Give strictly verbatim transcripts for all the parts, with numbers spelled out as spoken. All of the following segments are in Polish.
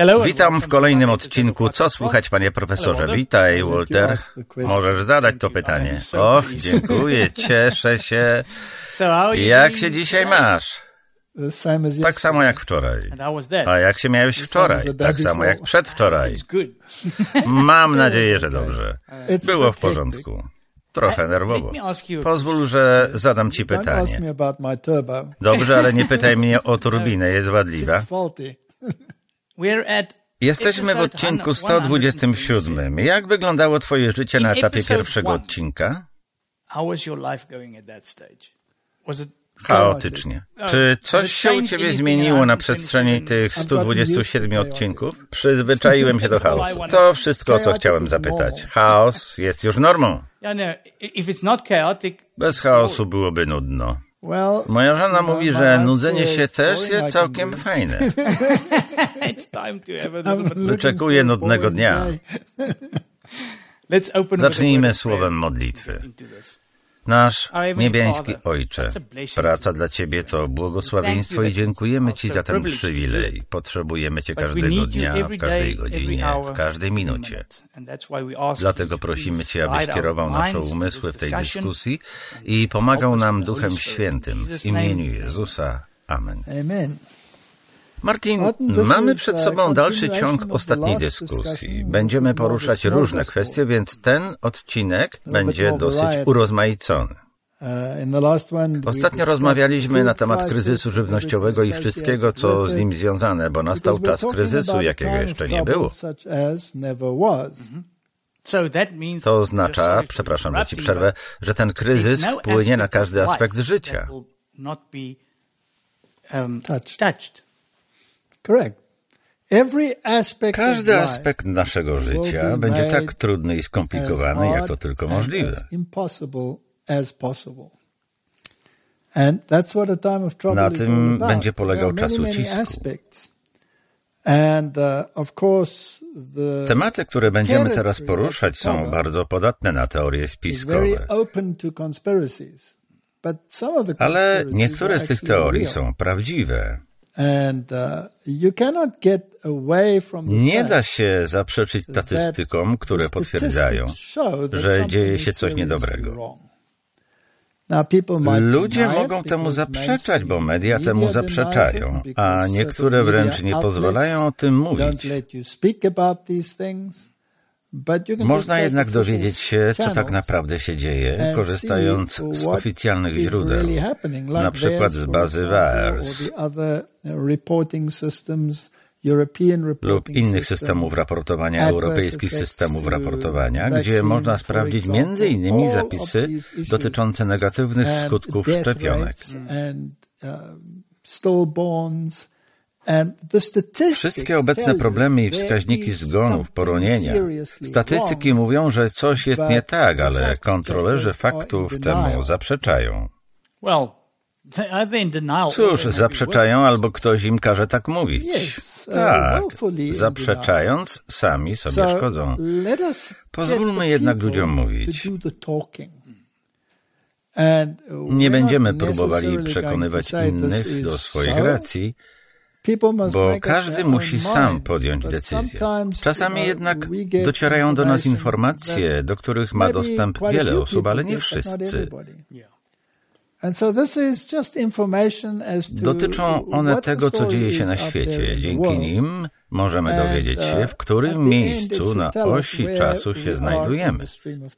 Witam w kolejnym odcinku. Co słychać, panie profesorze? Witaj, Walter. Możesz zadać to pytanie. Och, dziękuję, cieszę się. Jak się dzisiaj masz? Tak samo jak wczoraj. A jak się miałeś wczoraj? Tak samo jak przedwczoraj. Mam nadzieję, że dobrze. Było w porządku. Trochę nerwowo. Pozwól, że zadam ci pytanie. Dobrze, ale nie pytaj mnie o turbinę, jest wadliwa. Jesteśmy w odcinku sto dwudziestym siódmym. Jak wyglądało twoje życie na etapie pierwszego odcinka? Chaotycznie. Czy coś się u ciebie zmieniło na przestrzeni tych stu dwudziestu siedmiu odcinków? Przyzwyczaiłem się do chaosu. To wszystko, o co chciałem zapytać. Chaos jest już normą. Bez chaosu byłoby nudno. Moja żona mówi, że nudzenie się też jest całkiem fajne. Wyczekuję nudnego dnia. Zacznijmy słowem modlitwy. Nasz niebiański Ojcze, praca dla Ciebie to błogosławieństwo i dziękujemy Ci za ten przywilej. Potrzebujemy Cię każdego dnia, w każdej godzinie, w każdej minucie. Dlatego prosimy Cię, abyś kierował nasze umysły w tej dyskusji i pomagał nam Duchem Świętym. W imieniu Jezusa. Amen. Martin, mamy przed sobą dalszy ciąg ostatniej dyskusji. Będziemy poruszać różne kwestie, więc ten odcinek będzie dosyć urozmaicony. Ostatnio rozmawialiśmy na temat kryzysu żywnościowego i wszystkiego, co z nim związane, bo nastał czas kryzysu, jakiego jeszcze nie było. To oznacza, przepraszam, że ci przerwę, że ten kryzys wpłynie na każdy aspekt życia. Każdy aspekt naszego życia będzie tak trudny i skomplikowany, jak to tylko możliwe. Na tym będzie polegał czas ucisku. Tematy, które będziemy teraz poruszać, są bardzo podatne na teorie spiskowe. Ale niektóre z tych teorii są prawdziwe. Nie da się zaprzeczyć statystykom, które potwierdzają, że dzieje się coś niedobrego. Ludzie mogą temu zaprzeczać, bo media temu zaprzeczają, a niektóre wręcz nie pozwalają o tym mówić. Można jednak dowiedzieć się, co tak naprawdę się dzieje, korzystając z oficjalnych źródeł, na przykład z bazy VAERS lub innych systemów raportowania, europejskich systemów raportowania, gdzie można sprawdzić między innymi zapisy dotyczące negatywnych skutków szczepionek. Wszystkie obecne problemy i wskaźniki zgonów, poronienia, statystyki mówią, że coś jest nie tak, ale kontrolerzy faktów temu zaprzeczają. Cóż, zaprzeczają albo ktoś im każe tak mówić. Tak, zaprzeczając, sami sobie szkodzą. Pozwólmy jednak ludziom mówić. Nie będziemy próbowali przekonywać innych do swoich racji, bo każdy musi sam podjąć decyzję. Czasami jednak docierają do nas informacje, do których ma dostęp wiele osób, ale nie wszyscy. Dotyczą one tego, co dzieje się na świecie. Dzięki nim możemy dowiedzieć się, w którym miejscu na osi czasu się znajdujemy.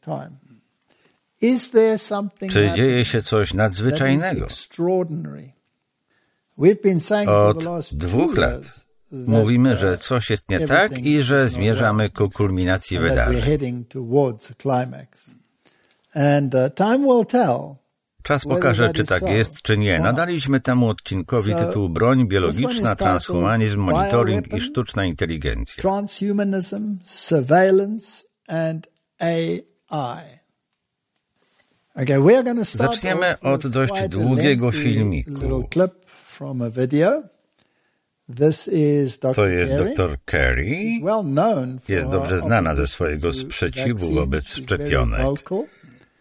Czy dzieje się coś nadzwyczajnego? Od dwóch lat mówimy, że coś jest nie tak i że zmierzamy ku kulminacji wydarzeń. Czas pokaże, czy tak jest, czy nie. Nadaliśmy temu odcinkowi tytuł Broń biologiczna, transhumanizm, monitoring i sztuczna inteligencja. Transhumanism, surveillance and A I. Zaczniemy od dość długiego filmiku. To jest doktor Carey. Jest dobrze znana ze swojego sprzeciwu wobec szczepionek.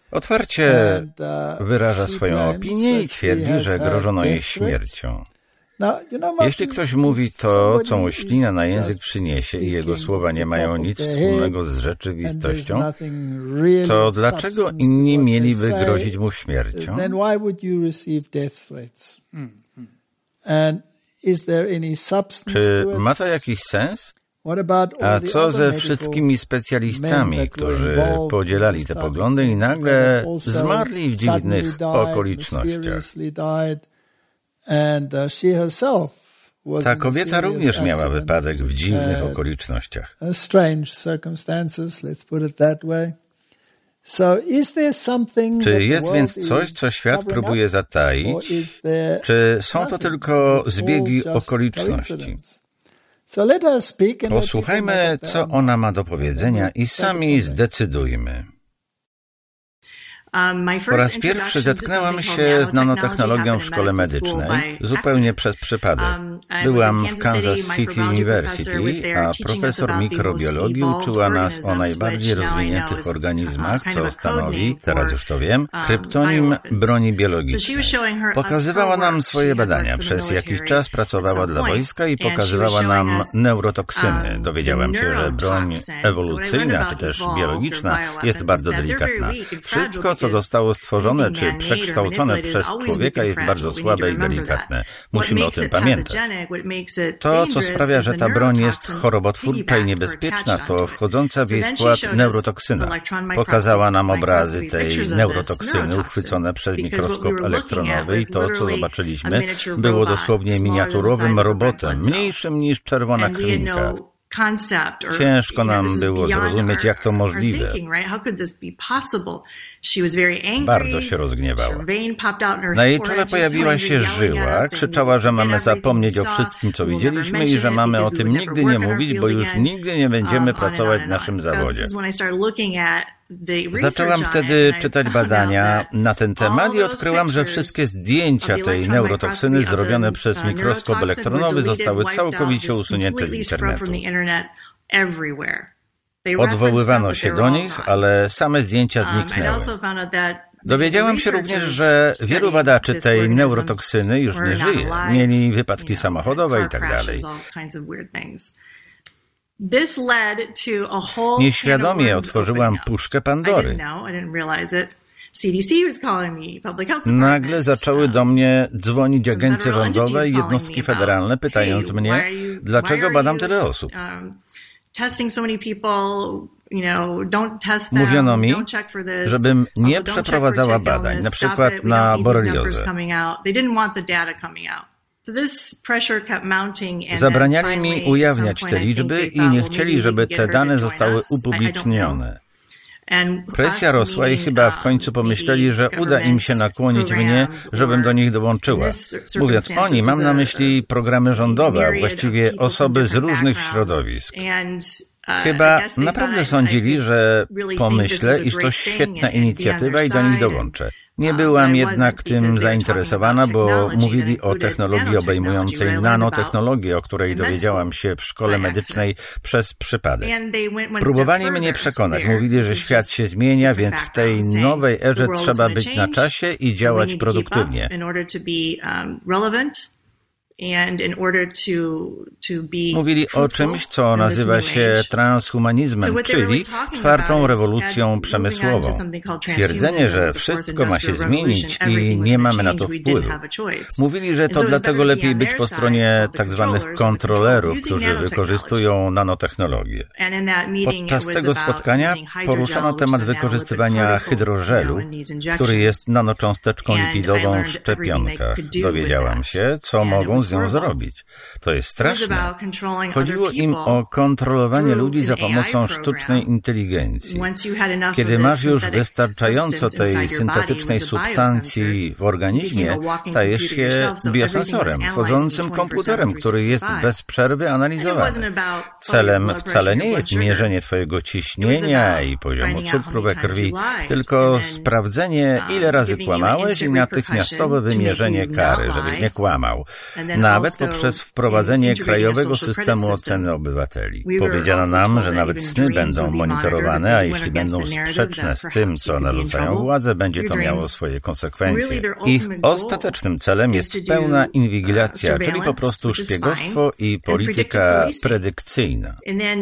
Otwarcie wyraża swoją opinię i twierdzi, że grożono jej śmiercią. Jeśli ktoś mówi to, co mu ślina na język przyniesie i jego słowa nie mają nic wspólnego z rzeczywistością, to dlaczego inni mieliby grozić mu śmiercią? Czy ma to jakiś sens? A co ze wszystkimi specjalistami, którzy podzielali te poglądy i nagle zmarli w dziwnych okolicznościach? Ta kobieta również miała wypadek w dziwnych okolicznościach. Czy jest więc coś, co świat próbuje zataić? Czy są to tylko zbiegi okoliczności? Posłuchajmy, co ona ma do powiedzenia i sami zdecydujmy. Po raz pierwszy zetknęłam się z nanotechnologią w szkole medycznej, zupełnie przez przypadek. Byłam w Kansas City University, a profesor mikrobiologii uczyła nas o najbardziej rozwiniętych organizmach, co stanowi, teraz już to wiem, kryptonim broni biologicznej. Pokazywała nam swoje badania. Przez jakiś czas pracowała dla wojska i pokazywała nam neurotoksyny. Dowiedziałam się, że broń ewolucyjna, czy też biologiczna, jest bardzo delikatna. Wszystko, co zostało stworzone czy przekształcone przez człowieka, jest bardzo słabe i delikatne. Musimy o tym pamiętać. To, co sprawia, że ta broń jest chorobotwórcza i niebezpieczna, to wchodząca w jej skład neurotoksyna. Pokazała nam obrazy tej neurotoksyny uchwycone przez mikroskop elektronowy i to, co zobaczyliśmy, było dosłownie miniaturowym robotem, mniejszym niż czerwona krwinka. Ciężko nam było zrozumieć, jak to możliwe. Bardzo się rozgniewała. Na jej czole pojawiła się żyła, krzyczała, że mamy zapomnieć o wszystkim, co widzieliśmy i że mamy o tym nigdy nie mówić, bo już nigdy nie będziemy pracować w naszym zawodzie. Zaczęłam wtedy czytać badania na ten temat i odkryłam, że wszystkie zdjęcia tej neurotoksyny zrobione przez mikroskop elektronowy zostały całkowicie usunięte z internetu. Odwoływano się do nich, ale same zdjęcia zniknęły. Dowiedziałam się również, że wielu badaczy tej neurotoksyny już nie żyje. Mieli wypadki samochodowe i tak dalej. Nieświadomie otworzyłam puszkę Pandory. Nagle zaczęły do mnie dzwonić agencje rządowe i jednostki federalne, pytając mnie, dlaczego badam tyle osób. Mówiono mi, żebym nie przeprowadzała badań, na przykład na boreliozę. Zabraniali mi ujawniać te liczby i nie chcieli, żeby te dane zostały upublicznione. Presja rosła i chyba w końcu pomyśleli, że uda im się nakłonić mnie, żebym do nich dołączyła. Mówiąc oni, mam na myśli programy rządowe, a właściwie osoby z różnych środowisk. Chyba naprawdę sądzili, że pomyślę, iż to świetna inicjatywa i do nich dołączę. Nie byłam jednak tym zainteresowana, bo mówili o technologii obejmującej nanotechnologię, o której dowiedziałam się w szkole medycznej przez przypadek. Próbowali mnie przekonać. Mówili, że świat się zmienia, więc w tej nowej erze trzeba być na czasie i działać produktywnie. Mówili o czymś, co nazywa się transhumanizmem, czyli czwartą rewolucją przemysłową. Twierdzenie, że wszystko ma się zmienić i nie mamy na to wpływu. Mówili, że to dlatego lepiej być po stronie tak zwanych kontrolerów, którzy wykorzystują nanotechnologię. Podczas tego spotkania poruszano temat wykorzystywania hydrożelu, który jest nanocząsteczką lipidową w szczepionkach. Dowiedziałam się, co mogą z nią zrobić. To jest straszne. Chodziło im o kontrolowanie ludzi za pomocą sztucznej inteligencji. Kiedy masz już wystarczająco tej syntetycznej substancji w organizmie, stajesz się biosensorem, chodzącym komputerem, który jest bez przerwy analizowany. Celem wcale nie jest mierzenie twojego ciśnienia i poziomu cukru we krwi, tylko sprawdzenie, ile razy kłamałeś i natychmiastowe wymierzenie kary, żebyś nie kłamał. nawet poprzez wprowadzenie krajowego systemu oceny obywateli. Powiedziano nam, że nawet sny będą monitorowane, a jeśli będą sprzeczne z tym, co narzucają władze, będzie to miało swoje konsekwencje. Ich ostatecznym celem jest pełna inwigilacja, czyli po prostu szpiegostwo i polityka predykcyjna.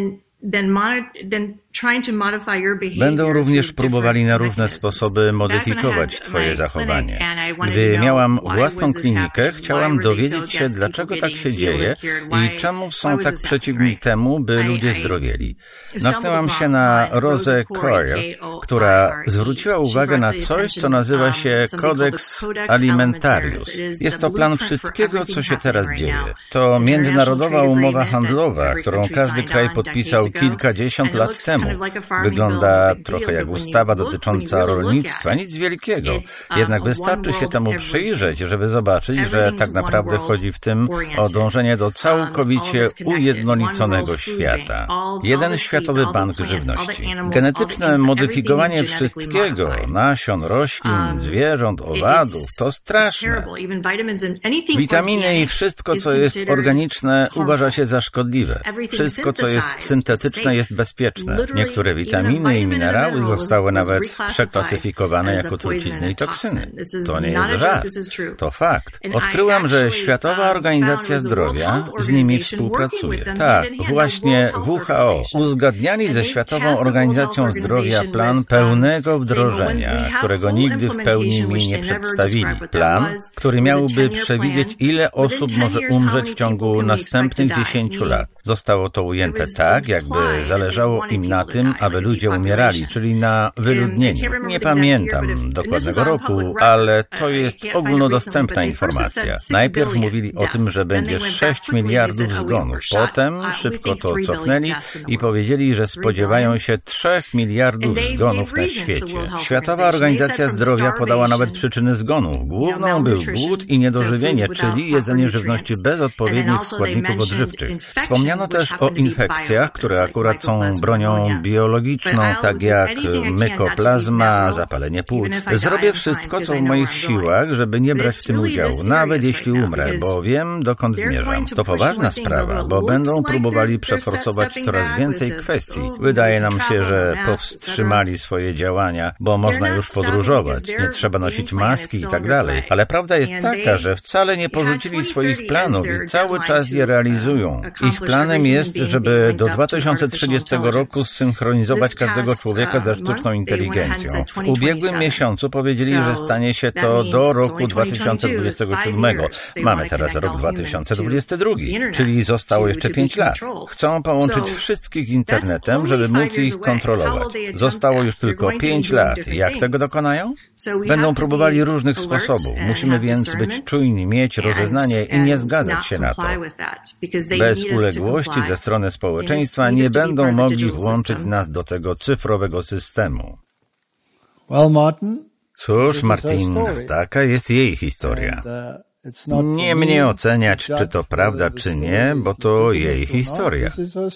Będą również próbowali na różne sposoby modyfikować Twoje zachowanie. Gdy miałam własną klinikę, chciałam dowiedzieć się, dlaczego tak się dzieje i czemu są tak przeciwni temu, by ludzie zdrowieli. Natknęłam się na Rosę Coyle, która zwróciła uwagę na coś, co nazywa się Codex Alimentarius. Jest to plan wszystkiego, co się teraz dzieje. To międzynarodowa umowa handlowa, którą każdy kraj podpisał kilkadziesiąt lat temu. Wygląda trochę jak ustawa dotycząca rolnictwa, nic wielkiego. Jednak wystarczy się temu przyjrzeć, żeby zobaczyć, że tak naprawdę chodzi w tym o dążenie do całkowicie ujednoliconego świata. Jeden Światowy Bank Żywności. Genetyczne modyfikowanie wszystkiego, nasion, roślin, zwierząt, owadów, to straszne. Witaminy i wszystko, co jest organiczne, uważa się za szkodliwe. Wszystko, co jest syntetyczne, jest bezpieczne. Niektóre witaminy i minerały zostały nawet przeklasyfikowane jako trucizny i toksyny. To nie jest żart. To fakt. Odkryłam, że Światowa Organizacja Zdrowia z nimi współpracuje. Tak, właśnie W H O uzgadniali ze Światową Organizacją Zdrowia plan pełnego wdrożenia, którego nigdy w pełni mi nie przedstawili. Plan, który miałby przewidzieć, ile osób może umrzeć w ciągu następnych dziesięciu lat. Zostało to ujęte tak, jakby zależało im na tym, aby ludzie umierali, czyli na wyludnieniu. Nie pamiętam dokładnego roku, ale to jest ogólnodostępna informacja. Najpierw mówili o tym, że będzie sześć miliardów zgonów. Potem szybko to cofnęli i powiedzieli, że spodziewają się trzech miliardów zgonów na świecie. Światowa Organizacja Zdrowia podała nawet przyczyny zgonów. Główną był głód i niedożywienie, czyli jedzenie żywności bez odpowiednich składników odżywczych. Wspomniano też o infekcjach, które akurat są bronią biologiczną, tak jak mykoplazma, zapalenie płuc. Zrobię wszystko, co w moich siłach, żeby nie brać w tym udziału, nawet jeśli umrę, bo wiem, dokąd zmierzam. To poważna sprawa, bo będą próbowali przeforsować coraz więcej kwestii. Wydaje nam się, że powstrzymali swoje działania, bo można już podróżować, nie trzeba nosić maski i tak dalej. Ale prawda jest taka, że wcale nie porzucili swoich planów i cały czas je realizują. Ich planem jest, żeby do dwa tysiące trzydziestego roku zsynchronizować każdego człowieka ze sztuczną inteligencją. W ubiegłym miesiącu powiedzieli, że stanie się to do roku dwa tysiące dwudziestego siódmego. Mamy teraz rok dwa tysiące dwudziesty drugi, czyli zostało jeszcze pięć lat. Chcą połączyć wszystkich internetem, żeby móc ich kontrolować. Zostało już tylko pięć lat. Jak tego dokonają? Będą próbowali różnych sposobów. Musimy więc być czujni, mieć rozeznanie i nie zgadzać się na to. Bez uległości ze strony społeczeństwa nie będą mogli włączyć nas do tego cyfrowego systemu. Cóż, Martin, taka jest jej historia. Nie mnie oceniać, czy to prawda, czy nie, bo to jej historia.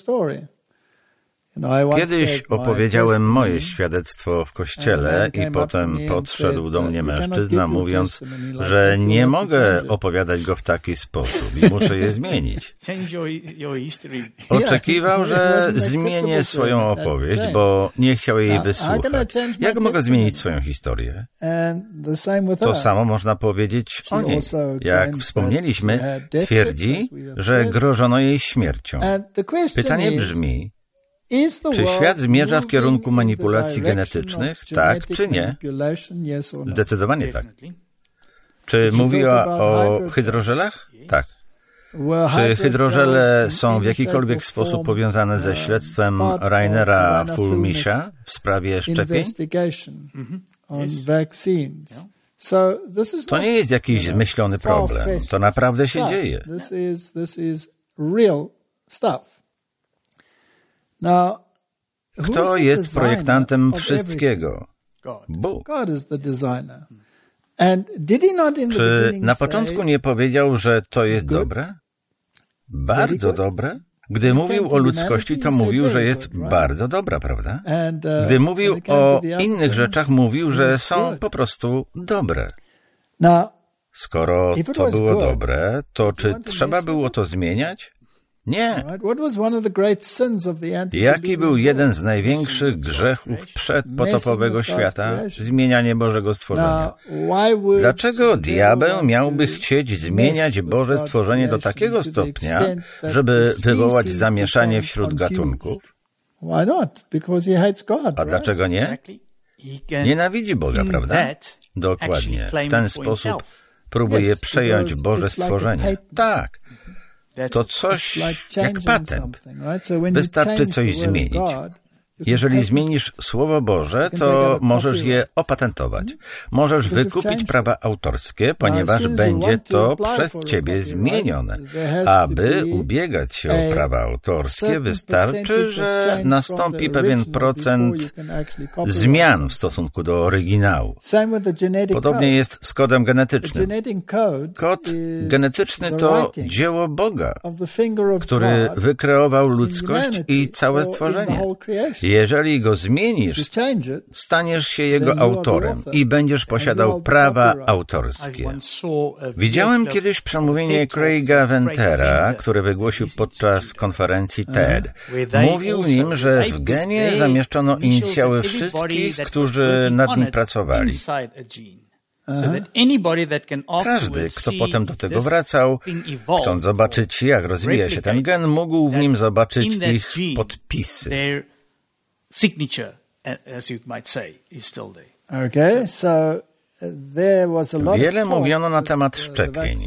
Kiedyś opowiedziałem moje świadectwo w kościele i potem podszedł do mnie mężczyzna, mówiąc, że nie mogę opowiadać go w taki sposób i muszę je zmienić. Oczekiwał, że zmienię swoją opowieść, bo nie chciał jej wysłuchać. Jak mogę zmienić swoją historię? To samo można powiedzieć o niej. Jak wspomnieliśmy, twierdzi, że grożono jej śmiercią. Pytanie brzmi, czy świat zmierza w kierunku manipulacji genetycznych? Tak czy nie? Zdecydowanie tak. Czy mówiła o hydrożelach? Tak. Czy hydrożele są w jakikolwiek sposób powiązane ze śledztwem Rainera Fulmisha w sprawie szczepień? To nie jest jakiś zmyślony problem. To naprawdę się dzieje. Kto jest projektantem wszystkiego? Bóg. Czy na początku nie powiedział, że to jest dobre? Bardzo dobre? Gdy mówił o ludzkości, to mówił, że jest bardzo dobra, prawda? Gdy mówił o innych rzeczach, mówił, że są po prostu dobre. Skoro to było dobre, to czy trzeba było to zmieniać? Nie. Jaki był jeden z największych grzechów przedpotopowego świata? Zmienianie Bożego stworzenia. Dlaczego diabeł miałby chcieć zmieniać Boże stworzenie do takiego stopnia, żeby wywołać zamieszanie wśród gatunków? A dlaczego nie? Nienawidzi Boga, prawda? Dokładnie. W ten sposób próbuje przejąć Boże stworzenie. Tak. To coś jak patent. Wystarczy coś zmienić. Jeżeli zmienisz Słowo Boże, to możesz je opatentować. Możesz wykupić prawa autorskie, ponieważ będzie to przez ciebie zmienione. Aby ubiegać się o prawa autorskie, wystarczy, że nastąpi pewien procent zmian w stosunku do oryginału. Podobnie jest z kodem genetycznym. Kod genetyczny to dzieło Boga, który wykreował ludzkość i całe stworzenie. Jeżeli go zmienisz, staniesz się jego autorem i będziesz posiadał prawa autorskie. Widziałem kiedyś przemówienie Craiga Ventera, które wygłosił podczas konferencji TED. Mówił nim, że w genie zamieszczono inicjały wszystkich, którzy nad nim pracowali. Każdy, kto potem do tego wracał, chcąc zobaczyć, jak rozwija się ten gen, mógł w nim zobaczyć ich podpisy. Signature, as you might say, is still there. Okay, so there was a lot Wiele of mówiono na temat szczepień.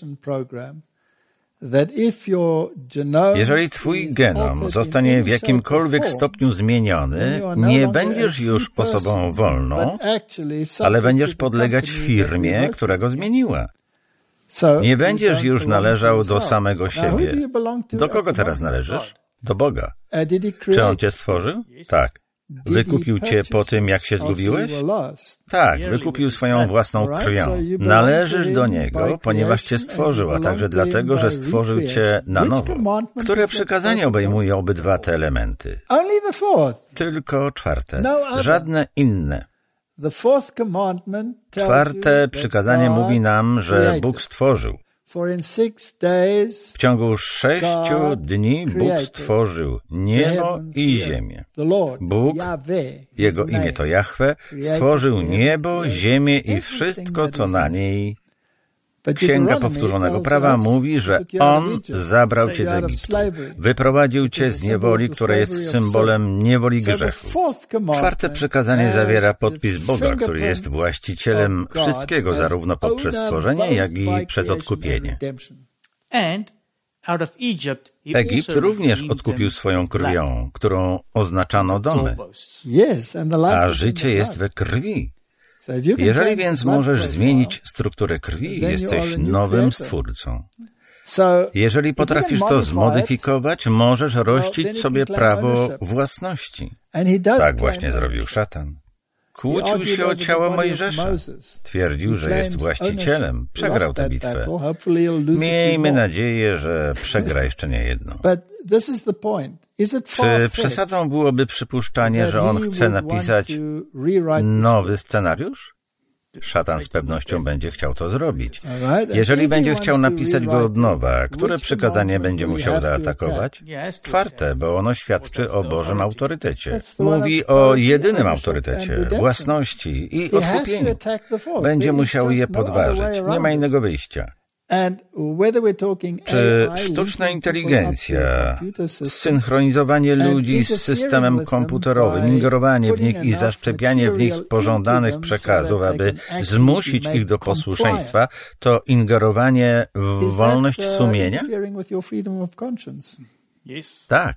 Jeżeli twój genom zostanie w jakimkolwiek stopniu zmieniony, nie będziesz już osobą wolną, ale będziesz podlegać firmie, która go zmieniła. Nie będziesz już należał do samego siebie. Do kogo teraz należysz? Do Boga. Czy On cię stworzył? Tak. Wykupił cię po tym, jak się zgubiłeś? Tak, wykupił swoją własną krwią. Należysz do Niego, ponieważ cię stworzył, a także dlatego, że stworzył cię na nowo. Które przykazanie obejmuje obydwa te elementy? Tylko czwarte. Żadne inne. Czwarte przykazanie mówi nam, że Bóg stworzył. W ciągu sześciu dni Bóg stworzył niebo i ziemię. Bóg, Jego imię to Jahwe, stworzył niebo, ziemię i wszystko, co na niej. Księga Powtórzonego Prawa mówi, że On zabrał cię z Egiptu, wyprowadził cię z niewoli, która jest symbolem niewoli grzechu. Czwarte przykazanie zawiera podpis Boga, który jest właścicielem wszystkiego, zarówno poprzez stworzenie, jak i przez odkupienie. Egipt również odkupił swoją krwią, którą oznaczano domy, a życie jest we krwi. Jeżeli więc możesz zmienić strukturę krwi, jesteś nowym stwórcą. Jeżeli potrafisz to zmodyfikować, możesz rościć sobie prawo własności. Tak właśnie zrobił szatan. Kłócił się o ciało Mojżesza. Twierdził, że jest właścicielem. Przegrał tę bitwę. Miejmy nadzieję, że przegra jeszcze nie jedną. Czy przesadą byłoby przypuszczanie, że on chce napisać nowy scenariusz? Szatan z pewnością będzie chciał to zrobić. Jeżeli będzie chciał napisać go od nowa, które przykazanie będzie musiał zaatakować? Czwarte, bo ono świadczy o Bożym autorytecie. Mówi o jedynym autorytecie, własności i odkupieniu. Będzie musiał je podważyć. Nie ma innego wyjścia. Czy sztuczna inteligencja, zsynchronizowanie ludzi z systemem komputerowym, ingerowanie w nich i zaszczepianie w nich pożądanych przekazów, aby zmusić ich do posłuszeństwa, to ingerowanie w wolność sumienia? Tak.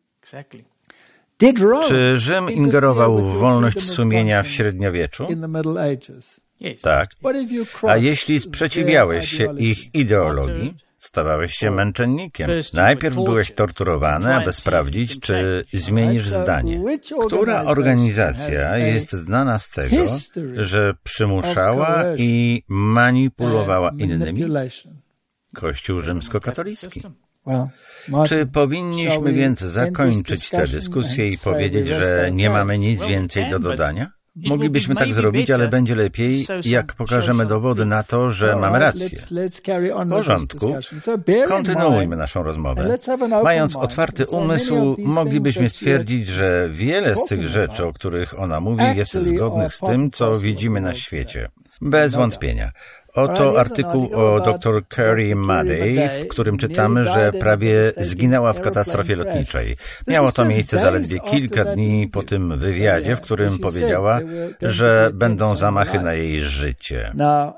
Czy Rzym ingerował w wolność sumienia w średniowieczu? Tak. A jeśli sprzeciwiałeś się ich ideologii, stawałeś się męczennikiem. Najpierw byłeś torturowany, aby sprawdzić, czy zmienisz zdanie. Która organizacja jest znana z tego, że przymuszała i manipulowała innymi? Kościół rzymskokatolicki. Czy powinniśmy więc zakończyć tę dyskusję i powiedzieć, że nie mamy nic więcej do dodania? Moglibyśmy tak zrobić, ale będzie lepiej, jak pokażemy dowody na to, że mamy rację. W porządku, kontynuujmy naszą rozmowę. Mając otwarty umysł, moglibyśmy stwierdzić, że wiele z tych rzeczy, o których ona mówi, jest zgodnych z tym, co widzimy na świecie. Bez wątpienia. Oto artykuł o doktor Carrie Madej, w którym czytamy, że prawie zginęła w katastrofie lotniczej. Miało to miejsce zaledwie kilka dni po tym wywiadzie, w którym powiedziała, że będą zamachy na jej życie.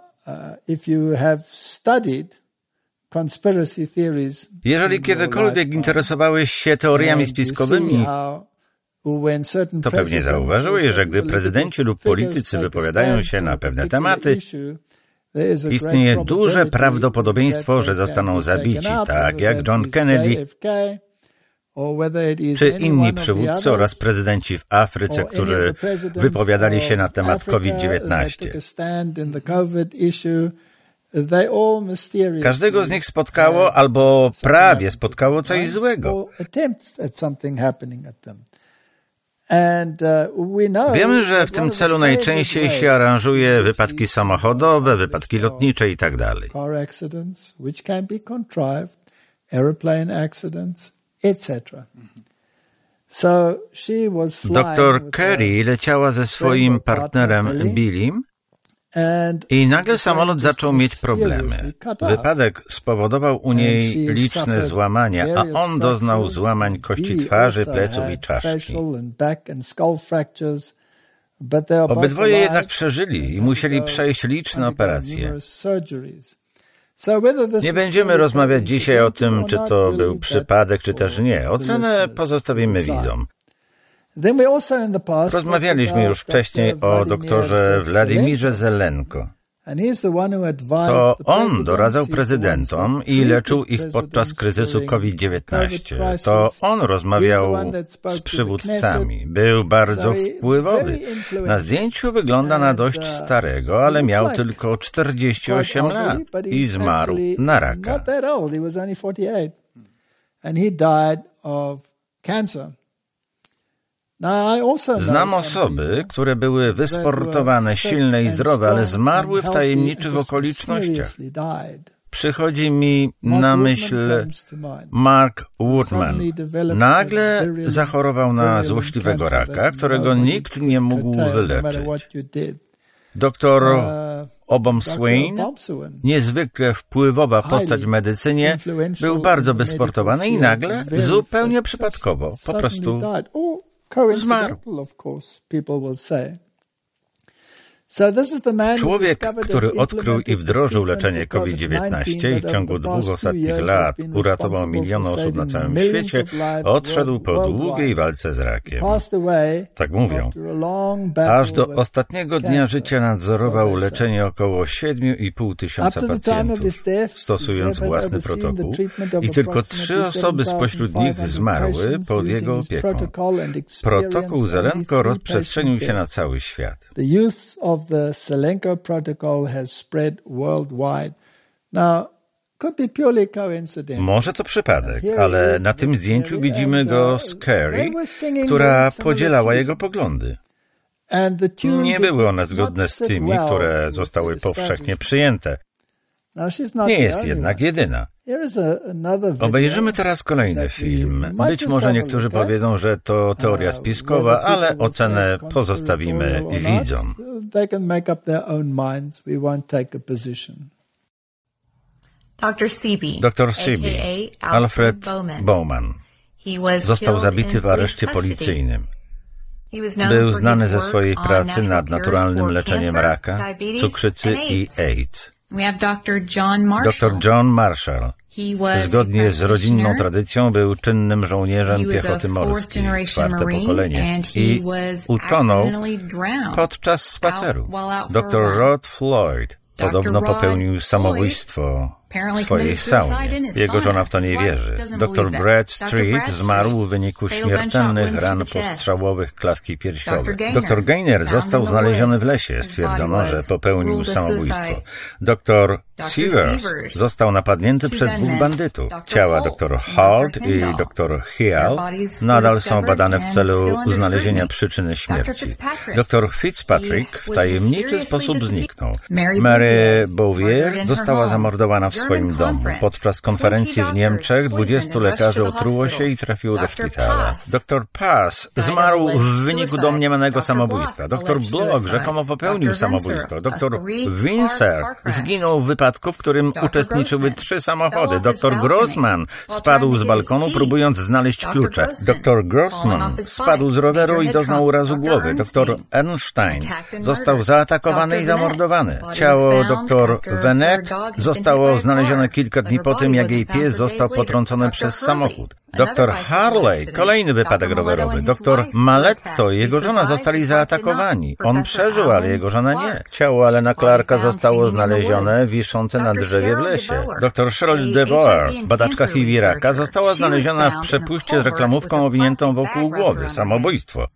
Jeżeli kiedykolwiek interesowałeś się teoriami spiskowymi, to pewnie zauważyłeś, że gdy prezydenci lub politycy wypowiadają się na pewne tematy, istnieje duże prawdopodobieństwo, że zostaną zabici, tak jak John Kennedy czy inni przywódcy oraz prezydenci w Afryce, którzy wypowiadali się na temat COVID dziewiętnaście. Każdego z nich spotkało albo prawie spotkało coś złego. Wiemy, że w tym celu najczęściej się aranżuje wypadki samochodowe, wypadki lotnicze i tak dalej. Doktor Carrie leciała ze swoim partnerem Billim i nagle samolot zaczął mieć problemy. Wypadek spowodował u niej liczne złamania, a on doznał złamań kości twarzy, pleców i czaszki. Obydwoje jednak przeżyli i musieli przejść liczne operacje. Nie będziemy rozmawiać dzisiaj o tym, czy to był przypadek, czy też nie. Ocenę pozostawimy widzom. Rozmawialiśmy już wcześniej o doktorze Władimirze Zelenko. To on doradzał prezydentom i leczył ich podczas kryzysu COVID dziewiętnaście. To on rozmawiał z przywódcami. Był bardzo wpływowy. Na zdjęciu wygląda na dość starego, ale miał tylko czterdzieści osiem lat i zmarł na raka. Znam osoby, które były wysportowane, silne i zdrowe, ale zmarły w tajemniczych okolicznościach. Przychodzi mi na myśl Mark Woodman. Nagle zachorował na złośliwego raka, którego nikt nie mógł wyleczyć. Doktor Obom Swain, niezwykle wpływowa postać w medycynie, był bardzo wysportowany i nagle, zupełnie przypadkowo, po prostu zmarł. Człowiek, który odkrył i wdrożył leczenie COVID dziewiętnaście i w ciągu dwóch ostatnich lat uratował miliony osób na całym świecie, odszedł po długiej walce z rakiem. Tak mówią. Aż do ostatniego dnia życia nadzorował leczenie około siedmiu i pół tysiąca pacjentów, stosując własny protokół, i tylko trzy osoby spośród nich zmarły pod jego opieką. Protokół Zelenko rozprzestrzenił się na cały świat. The Zelenko protocol has spread worldwide. Now, could be purely coincidence. Może to przypadek, ale na tym zdjęciu widzimy go z Carrie, która podzielała jego poglądy. Nie były one zgodne z tymi, które zostały powszechnie przyjęte. Nie jest jednak jedyna. Obejrzymy teraz kolejny film. Być może niektórzy powiedzą, że to teoria spiskowa, ale ocenę pozostawimy widzom. doktor Seaby, Alfred Bowman, został zabity w areszcie policyjnym. Był znany ze swojej pracy nad naturalnym leczeniem raka, cukrzycy i AIDS. doktor John Marshall, zgodnie z rodzinną tradycją, był czynnym żołnierzem piechoty morskiej, czwarte pokolenie, i utonął podczas spaceru. doktor Rod Floyd podobno popełnił samobójstwo w swojej saunie. Jego żona w to nie wierzy. doktor Brad Street zmarł w wyniku śmiertelnych ran postrzałowych klatki piersiowej. doktor Gaynor został znaleziony w lesie. Stwierdzono, że popełnił samobójstwo. doktor Sievers został napadnięty przez dwóch bandytów. Ciała dr Holt i dr Hill nadal są badane w celu znalezienia przyczyny śmierci. dr Fitzpatrick w tajemniczy sposób zniknął. Mary Bouvier została zamordowana w swoim domu. Podczas konferencji w Niemczech dwudziestu lekarzy otruło się i trafiło do szpitala. dr Pass zmarł w wyniku domniemanego samobójstwa. dr Block rzekomo popełnił samobójstwo. dr Windsor zginął w wypadku, w którym uczestniczyły trzy samochody. dr Grossman spadł z balkonu, próbując znaleźć klucze. dr Grossman spadł z roweru i doznał urazu głowy. dr Ernstein został zaatakowany i zamordowany. Ciało dr Venet zostało znalezione kilka dni po tym, jak jej pies został potrącony przez samochód. dr Harley, kolejny wypadek rowerowy. dr Maletto i jego żona zostali zaatakowani. On przeżył, ale jego żona nie. Ciało Alena Clarka zostało znalezione wiszące na drzewie w lesie. dr Cheryl DeBoer, badaczka H I V i raka, została znaleziona w przepuście z reklamówką owiniętą wokół głowy. Samobójstwo.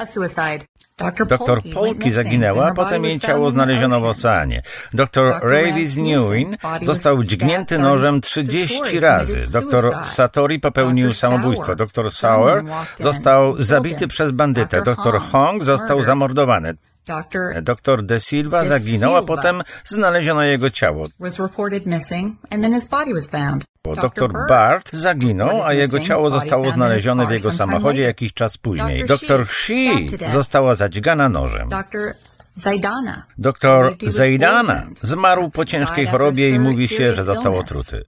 dr Polki zaginęła, potem jej ciało znaleziono w oceanie. dr Ravis Newin został dźgnięty nożem trzydzieści razy. dr Satori popełnił samobójstwo. dr Sauer został zabity przez bandytę. dr Hong został zamordowany. dr De Silva zaginął, a potem znaleziono jego ciało. dr Bart zaginął, a jego ciało zostało znalezione w jego samochodzie jakiś czas później. dr Shi została zadźgana nożem. dr Zaidana zmarł po ciężkiej chorobie i mówi się, że został otruty.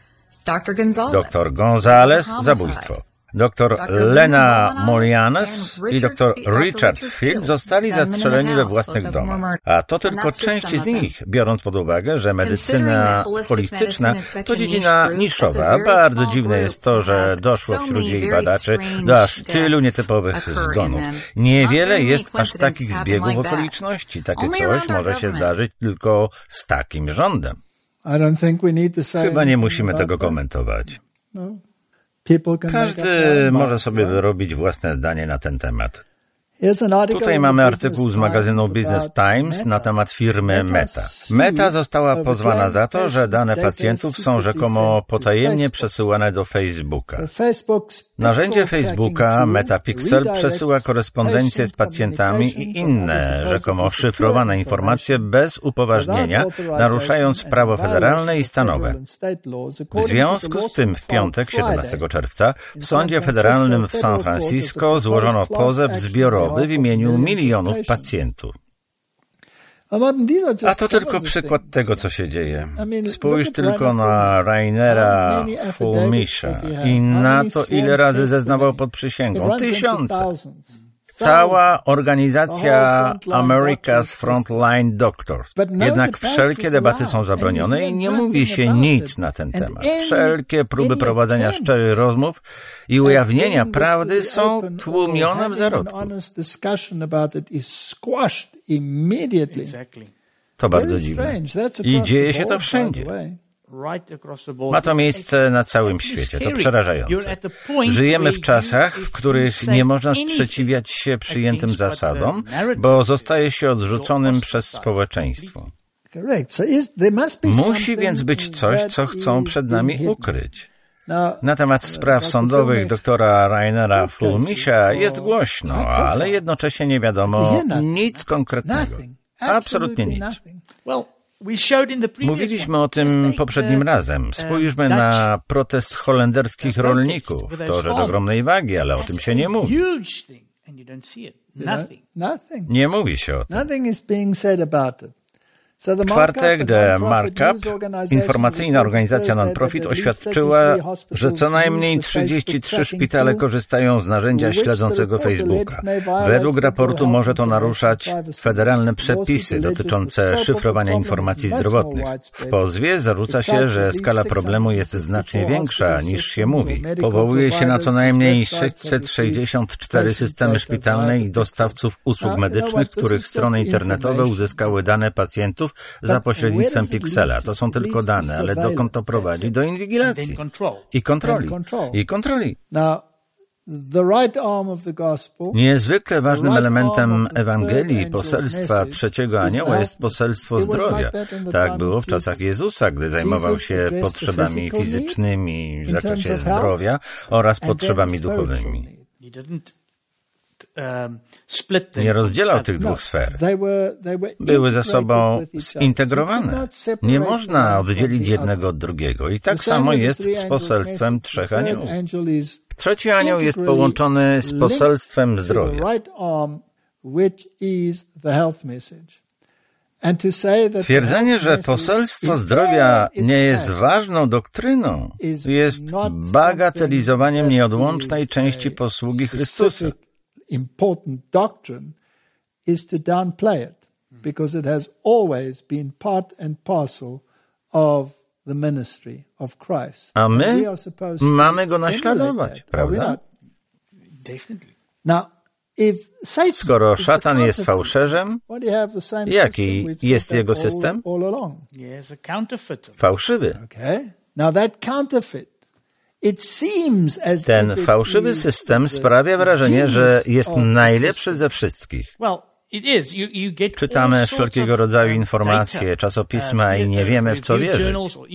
dr Gonzalez zabójstwo. dr Lena Molianes i dr Richard Field zostali zastrzeleni we własnych domach. A to tylko część z nich, biorąc pod uwagę, że medycyna holistyczna to dziedzina niszowa. Bardzo dziwne jest to, że doszło wśród jej badaczy do aż tylu nietypowych zgonów. Niewiele jest aż takich zbiegów okoliczności. Takie coś może się zdarzyć tylko z takim rządem. Chyba nie musimy tego komentować. Każdy może sobie wyrobić własne zdanie na ten temat. Tutaj mamy artykuł z magazynu Business Times na temat firmy Meta. Meta została pozwana za to, że dane pacjentów są rzekomo potajemnie przesyłane do Facebooka. Narzędzie Facebooka, Metapixel, przesyła korespondencję z pacjentami i inne, rzekomo szyfrowane informacje bez upoważnienia, naruszając prawo federalne i stanowe. W związku z tym w piątek, siedemnastego czerwca, w Sądzie Federalnym w San Francisco złożono pozew zbiorowy w imieniu milionów pacjentów. A to tylko przykład tego, co się dzieje. Spójrz tylko na Rainera Fulmisha i na to, ile razy zeznawał pod przysięgą. Tysiące. Cała organizacja America's Frontline Doctors. Jednak wszelkie debaty są zabronione i nie mówi się nic na ten temat. Wszelkie próby prowadzenia szczerych rozmów i ujawnienia prawdy są tłumione w zarodku. To bardzo dziwne. I dzieje się to wszędzie. Ma to miejsce na całym świecie. To przerażające. Żyjemy w czasach, w których nie można sprzeciwiać się przyjętym zasadom, bo zostaje się odrzuconym przez społeczeństwo. Musi więc być coś, co chcą przed nami ukryć. Na temat spraw sądowych doktora Rainera Fulmisha jest głośno, ale jednocześnie nie wiadomo nic konkretnego. Absolutnie nic. Mówiliśmy o tym poprzednim razem. Spójrzmy na protest holenderskich rolników. To rzecz ogromnej wagi, ale o tym się nie mówi. Nie mówi się o tym. W czwartek The Markup, informacyjna organizacja non-profit, oświadczyła, że co najmniej trzydzieści trzy szpitale korzystają z narzędzia śledzącego Facebooka. Według raportu może to naruszać federalne przepisy dotyczące szyfrowania informacji zdrowotnych. W pozwie zarzuca się, że skala problemu jest znacznie większa niż się mówi. Powołuje się na co najmniej sześćset sześćdziesiąt cztery systemy szpitalne i dostawców usług medycznych, których strony internetowe uzyskały dane pacjentów za pośrednictwem Pixela. To są tylko dane, ale dokąd to prowadzi? Do inwigilacji i kontroli. I kontroli. Niezwykle ważnym elementem Ewangelii i poselstwa trzeciego anioła jest poselstwo zdrowia. Tak było w czasach Jezusa, gdy zajmował się potrzebami fizycznymi w zakresie zdrowia oraz potrzebami duchowymi. Nie rozdzielał tych dwóch sfer. Były ze sobą zintegrowane. Nie można oddzielić jednego od drugiego. I tak samo jest z poselstwem trzech aniołów. Trzeci anioł jest połączony z poselstwem zdrowia. Twierdzenie, że poselstwo zdrowia nie jest ważną doktryną, jest bagatelizowaniem nieodłącznej części posługi Chrystusa. Important doctrine is to downplay it because it has always been part and parcel of the ministry of Christ. A my mamy go naśladować, prawda? Now, skoro szatan jest fałszerzem, jaki jest jego system? Fałszywy. Now that counterfeit, ten fałszywy system sprawia wrażenie, że jest najlepszy ze wszystkich. Czytamy wszelkiego rodzaju informacje, czasopisma i nie wiemy, w co wierzyć.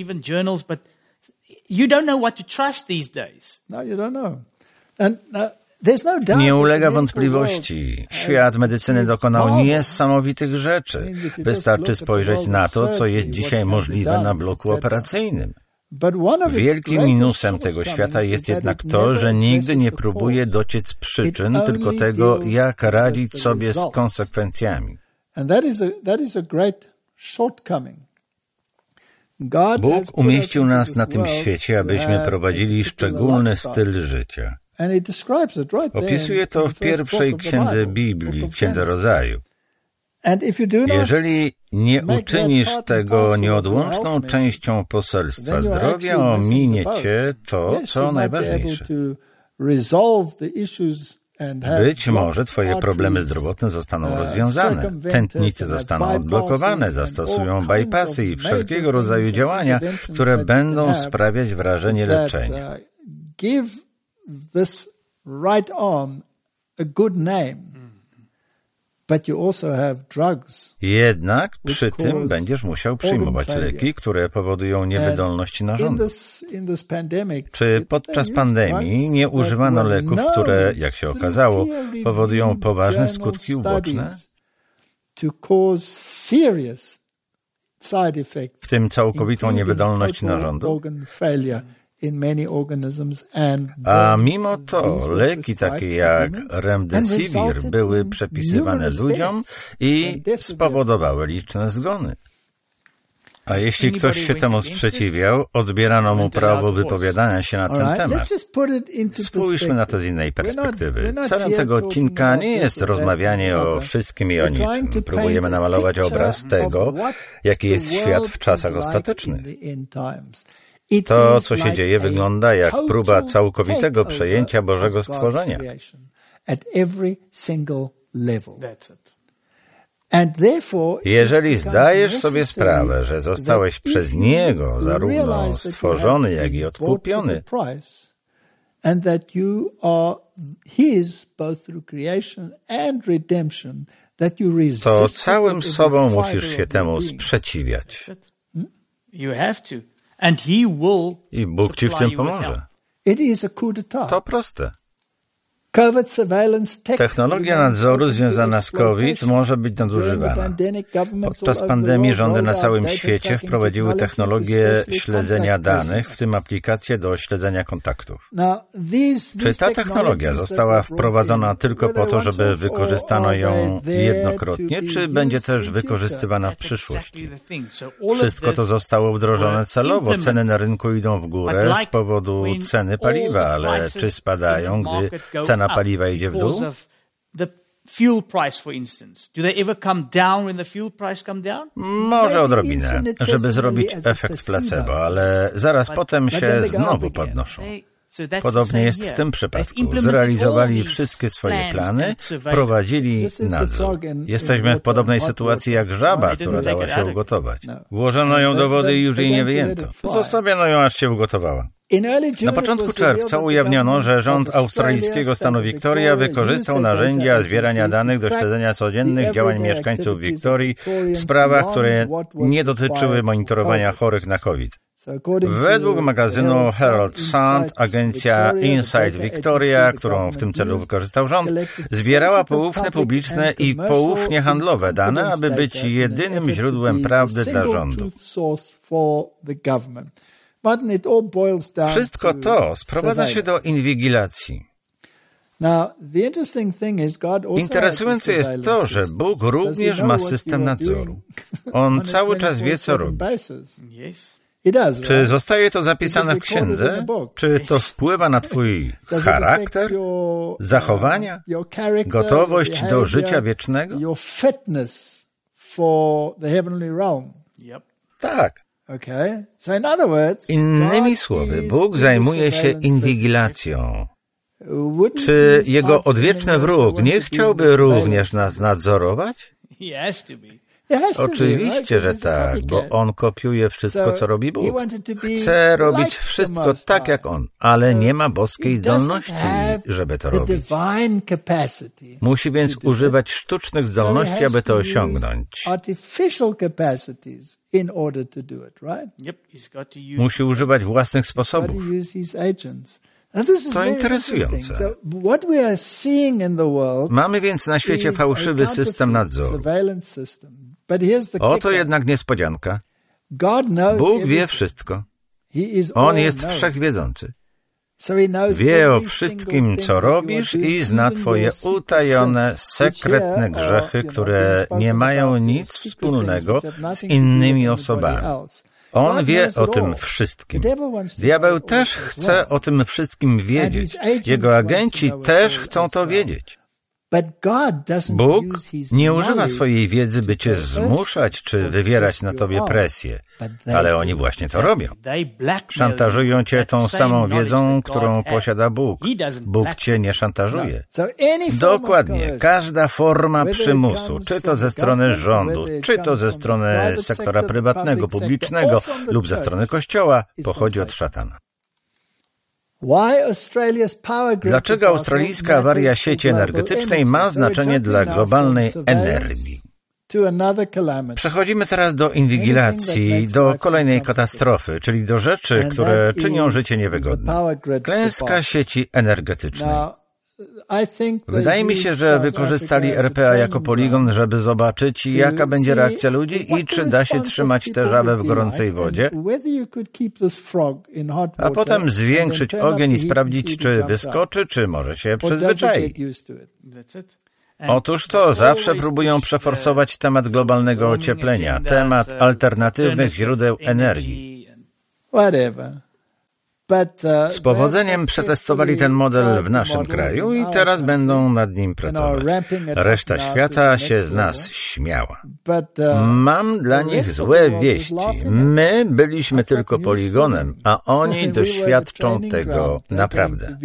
Nie ulega wątpliwości. Świat medycyny dokonał niesamowitych rzeczy. Wystarczy spojrzeć na to, co jest dzisiaj możliwe na bloku operacyjnym. Wielkim minusem tego świata jest jednak to, że nigdy nie próbuje dociec przyczyn, tylko tego, jak radzić sobie z konsekwencjami. Bóg umieścił nas na tym świecie, abyśmy prowadzili szczególny styl życia. Opisuje to w pierwszej księdze Biblii, Księdze Rodzaju. Jeżeli nie uczynisz tego nieodłączną częścią poselstwa zdrowia, ominie cię to, co najważniejsze. Być może twoje problemy zdrowotne zostaną rozwiązane, tętnice zostaną odblokowane, zastosują bypassy i wszelkiego rodzaju działania, które będą sprawiać wrażenie leczenia. Jednak przy tym będziesz musiał przyjmować leki, które powodują niewydolność narządu. Czy podczas pandemii nie używano leków, które, jak się okazało, powodują poważne skutki uboczne? W tym całkowitą niewydolność narządu? A mimo to leki takie jak Remdesivir były przepisywane ludziom i spowodowały liczne zgony. A jeśli ktoś się temu sprzeciwiał, odbierano mu prawo wypowiadania się na ten temat. Spójrzmy na to z innej perspektywy. Celem tego odcinka nie jest rozmawianie o wszystkim i o niczym. Próbujemy namalować obraz tego, jaki jest świat w czasach ostatecznych. To, co się dzieje, wygląda jak próba całkowitego przejęcia Bożego stworzenia. Jeżeli zdajesz sobie sprawę, że zostałeś przez Niego zarówno stworzony, jak i odkupiony, to całym sobą musisz się temu sprzeciwiać. I Bóg ci w tym pomoże. To proste. Technologia nadzoru związana z COVID może być nadużywana. Podczas pandemii rządy na całym świecie wprowadziły technologię śledzenia danych, w tym aplikacje do śledzenia kontaktów. Czy ta technologia została wprowadzona tylko po to, żeby wykorzystano ją jednokrotnie, czy będzie też wykorzystywana w przyszłości? Wszystko to zostało wdrożone celowo. Ceny na rynku idą w górę z powodu ceny paliwa, ale czy spadają, gdy cena paliwa idzie w dół? Może odrobinę, żeby zrobić efekt placebo, ale zaraz potem się znowu podnoszą. Podobnie jest w tym przypadku. Zrealizowali wszystkie swoje plany, prowadzili nadzór. Jesteśmy w podobnej sytuacji jak żaba, która dała się ugotować. Włożono ją do wody i już jej nie wyjęto. Zostawiono ją, aż się ugotowała. Na początku czerwca ujawniono, że rząd australijskiego stanu Victoria wykorzystał narzędzia zbierania danych do śledzenia codziennych działań mieszkańców Wiktorii w sprawach, które nie dotyczyły monitorowania chorych na COVID. Według magazynu Herald Sun agencja Inside Victoria, którą w tym celu wykorzystał rząd, zbierała poufne publiczne i poufnie handlowe dane, aby być jedynym źródłem prawdy dla rządu. Wszystko to sprowadza się do inwigilacji. Interesujące jest to, że Bóg również ma system nadzoru. On cały czas wie, co robi. Czy zostaje to zapisane w księdze? Czy to wpływa na twój charakter, zachowania, gotowość do życia wiecznego? Tak. Innymi słowy, Bóg zajmuje się inwigilacją. Czy jego odwieczny wróg nie chciałby również nas nadzorować? Oczywiście, że tak, bo on kopiuje wszystko, co robi Bóg. Chce robić wszystko tak, jak on, ale nie ma boskiej zdolności, żeby to robić. Musi więc używać sztucznych zdolności, aby to osiągnąć. Musi używać własnych sposobów. To interesujące. Mamy więc na świecie fałszywy system nadzoru. Oto jednak niespodzianka. Bóg wie wszystko. On jest wszechwiedzący. Wie o wszystkim, co robisz i zna twoje utajone, sekretne grzechy, które nie mają nic wspólnego z innymi osobami. On wie o tym wszystkim. Diabeł też chce o tym wszystkim wiedzieć. Jego agenci też chcą to wiedzieć. Bóg nie używa swojej wiedzy, by cię zmuszać czy wywierać na tobie presję, ale oni właśnie to robią. Szantażują cię tą samą wiedzą, którą posiada Bóg. Bóg cię nie szantażuje. Dokładnie, każda forma przymusu, czy to ze strony rządu, czy to ze strony sektora prywatnego, publicznego lub ze strony Kościoła, pochodzi od szatana. Dlaczego australijska awaria sieci energetycznej ma znaczenie dla globalnej energii? Przechodzimy teraz do inwigilacji, do kolejnej katastrofy, czyli do rzeczy, które czynią życie niewygodne. Klęska sieci energetycznej. Wydaje mi się, że wykorzystali R P A jako poligon, żeby zobaczyć, jaka będzie reakcja ludzi i czy da się trzymać tę żabę w gorącej wodzie, a potem zwiększyć ogień i sprawdzić, czy wyskoczy, czy może się przyzwyczai. Otóż to, zawsze próbują przeforsować temat globalnego ocieplenia, temat alternatywnych źródeł energii. Z powodzeniem przetestowali ten model w naszym kraju i teraz będą nad nim pracować. Reszta świata się z nas śmiała. Mam dla nich złe wieści. My byliśmy tylko poligonem, a oni doświadczą tego naprawdę.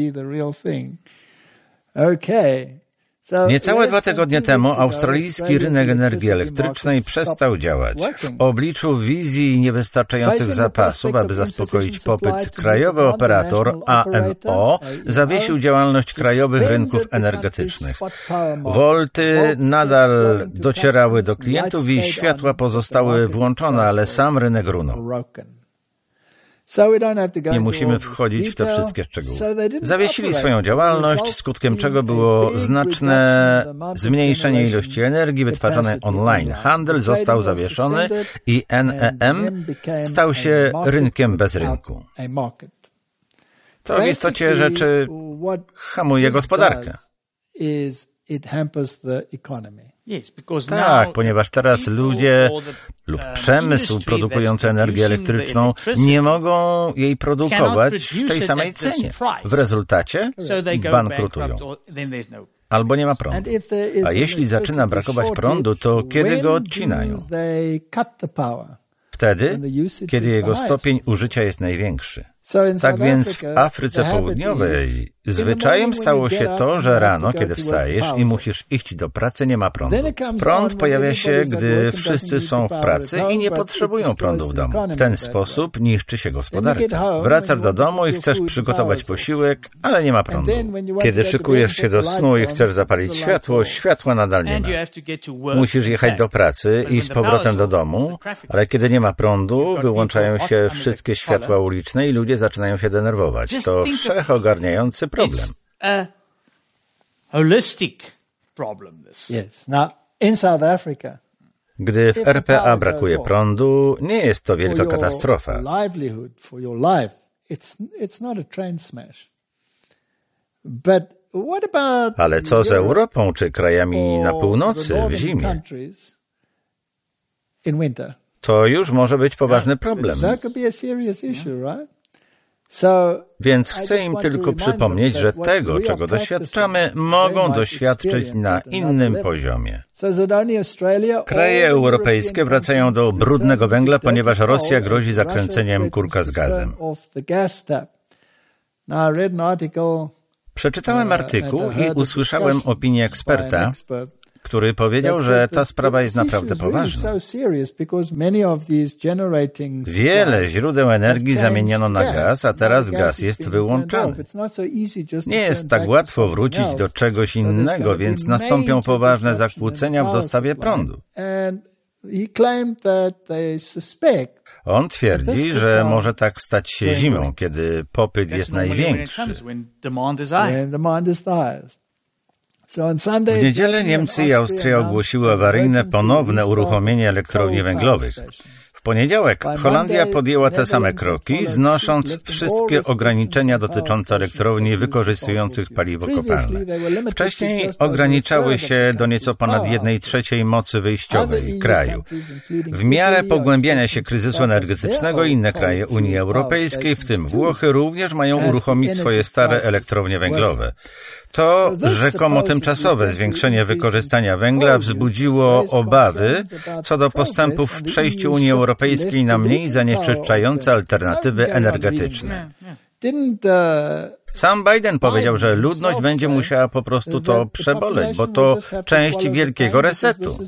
Niecałe dwa tygodnie temu australijski rynek energii elektrycznej przestał działać. W obliczu wizji niewystarczających zapasów, aby zaspokoić popyt, krajowy operator A M O zawiesił działalność krajowych rynków energetycznych. Wolty nadal docierały do klientów i światła pozostały włączone, ale sam rynek runął. Nie musimy wchodzić w te wszystkie szczegóły. Zawiesili swoją działalność, skutkiem czego było znaczne zmniejszenie ilości energii wytwarzanej online. Handel został zawieszony i N E M stał się rynkiem bez rynku. To w istocie rzeczy hamuje gospodarkę. Tak, ponieważ teraz ludzie lub przemysł produkujący energię elektryczną nie mogą jej produkować w tej samej cenie. W rezultacie bankrutują. Albo nie ma prądu. A jeśli zaczyna brakować prądu, to kiedy go odcinają? Wtedy, kiedy jego stopień użycia jest największy. Tak więc w Afryce Południowej Zwyczajem stało się to, że rano, kiedy wstajesz i musisz iść do pracy, nie ma prądu. Prąd pojawia się, gdy wszyscy są w pracy i nie potrzebują prądu w domu. W ten sposób niszczy się gospodarka. Wracasz do domu i chcesz przygotować posiłek, ale nie ma prądu. Kiedy szykujesz się do snu i chcesz zapalić światło, światła nadal nie ma. Musisz jechać do pracy i z powrotem do domu, ale kiedy nie ma prądu, wyłączają się wszystkie światła uliczne i ludzie zaczynają się denerwować. To wszechogarniający problem. Gdy w R P A brakuje prądu, nie jest to wielka katastrofa. Ale co z Europą czy krajami na północy w zimie? To już może być poważny problem. Więc chcę im tylko przypomnieć, że tego, czego doświadczamy, mogą doświadczyć na innym poziomie. Kraje europejskie wracają do brudnego węgla, ponieważ Rosja grozi zakręceniem kurka z gazem. Przeczytałem artykuł i usłyszałem opinię eksperta, który powiedział, że ta sprawa jest naprawdę poważna. Wiele źródeł energii zamieniono na gaz, a teraz gaz jest wyłączany. Nie jest tak łatwo wrócić do czegoś innego, więc nastąpią poważne zakłócenia w dostawie prądu. On twierdzi, że może tak stać się zimą, kiedy popyt jest największy. W niedzielę Niemcy i Austria ogłosiły awaryjne ponowne uruchomienie elektrowni węglowych. W poniedziałek Holandia podjęła te same kroki, znosząc wszystkie ograniczenia dotyczące elektrowni wykorzystujących paliwo kopalne. Wcześniej ograniczały się do nieco ponad jednej trzeciej mocy wyjściowej kraju. W miarę pogłębiania się kryzysu energetycznego inne kraje Unii Europejskiej, w tym Włochy, również mają uruchomić swoje stare elektrownie węglowe. To rzekomo tymczasowe zwiększenie wykorzystania węgla wzbudziło obawy co do postępów w przejściu Unii Europejskiej na mniej zanieczyszczające alternatywy energetyczne. Sam Biden powiedział, że ludność będzie musiała po prostu to przeboleć, bo to część wielkiego resetu.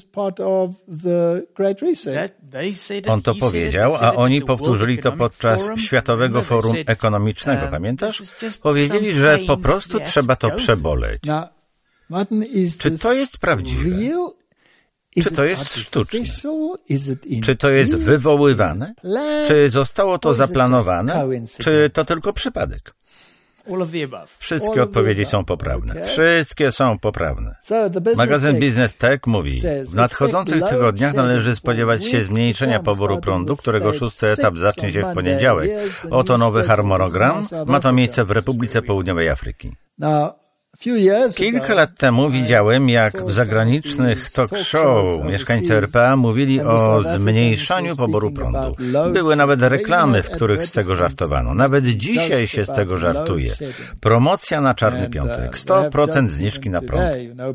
On to powiedział, a oni powtórzyli to podczas Światowego Forum Ekonomicznego. Pamiętasz? Powiedzieli, że po prostu trzeba to przeboleć. Czy to jest prawdziwe? Czy to jest sztuczne? Czy to jest wywoływane? Czy zostało to zaplanowane? Czy to tylko przypadek? Wszystkie odpowiedzi są poprawne. Wszystkie są poprawne. Magazyn Business Tech mówi, w nadchodzących tygodniach należy spodziewać się zmniejszenia poboru prądu, którego szósty etap zacznie się w poniedziałek. Oto nowy harmonogram. Ma to miejsce w Republice Południowej Afryki. Kilka lat temu widziałem, jak w zagranicznych talk show mieszkańcy R P A mówili o zmniejszaniu poboru prądu. Były nawet reklamy, w których z tego żartowano. Nawet dzisiaj się z tego żartuje. Promocja na Czarny Piątek. sto procent zniżki na prąd.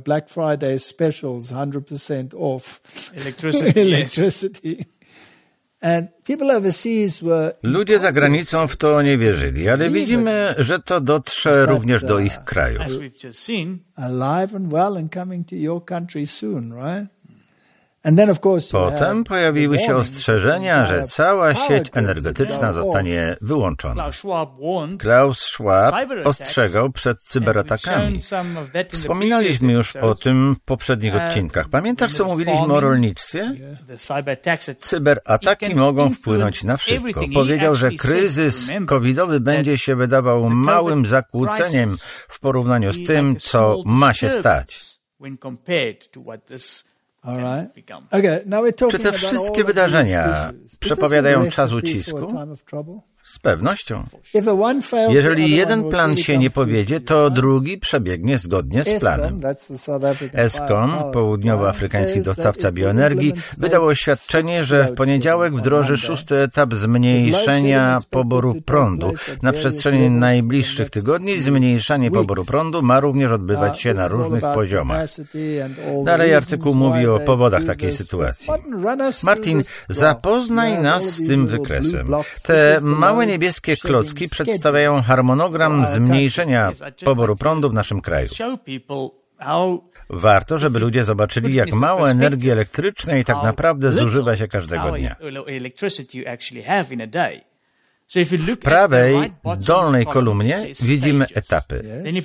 Ludzie za granicą w to nie wierzyli, ale widzimy, że to dotrze również do ich krajów. Potem pojawiły się ostrzeżenia, że cała sieć energetyczna zostanie wyłączona. Klaus Schwab ostrzegał przed cyberatakami. Wspominaliśmy już o tym w poprzednich odcinkach. Pamiętasz, co mówiliśmy o rolnictwie? Cyberataki mogą wpłynąć na wszystko. Powiedział, że kryzys covidowy będzie się wydawał małym zakłóceniem w porównaniu z tym, co ma się stać. Czy te wszystkie wydarzenia przepowiadają czas ucisku? Z pewnością. Jeżeli jeden plan się nie powiedzie, to drugi przebiegnie zgodnie z planem. Eskom, południowoafrykański dostawca bioenergii, wydał oświadczenie, że w poniedziałek wdroży szósty etap zmniejszenia poboru prądu. Na przestrzeni najbliższych tygodni zmniejszanie poboru prądu ma również odbywać się na różnych poziomach. Dalej artykuł mówi o powodach takiej sytuacji. Martin, zapoznaj nas z tym wykresem. Te małe Małe niebieskie klocki przedstawiają harmonogram zmniejszenia poboru prądu w naszym kraju. Warto, żeby ludzie zobaczyli, jak mało energii elektrycznej tak naprawdę zużywa się każdego dnia. W prawej dolnej kolumnie widzimy etapy.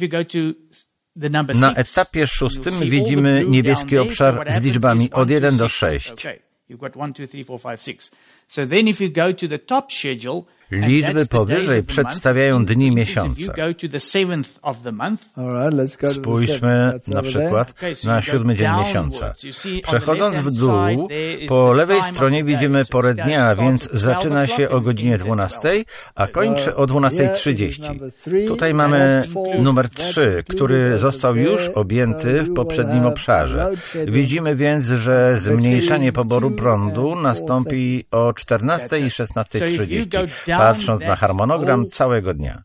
Na etapie szóstym widzimy niebieski obszar z liczbami od jeden do sześciu. Liczby powyżej przedstawiają dni miesiąca. Spójrzmy na przykład na siódmy dzień miesiąca. Przechodząc w dół, po lewej stronie widzimy porę dnia, więc zaczyna się o godzinie dwunastej, a kończy o dwunastej trzydzieści. Tutaj mamy numer trzy, który został już objęty w poprzednim obszarze. Widzimy więc, że zmniejszanie poboru prądu nastąpi o czternastej i szesnastej trzydzieści. Patrząc na harmonogram całego dnia.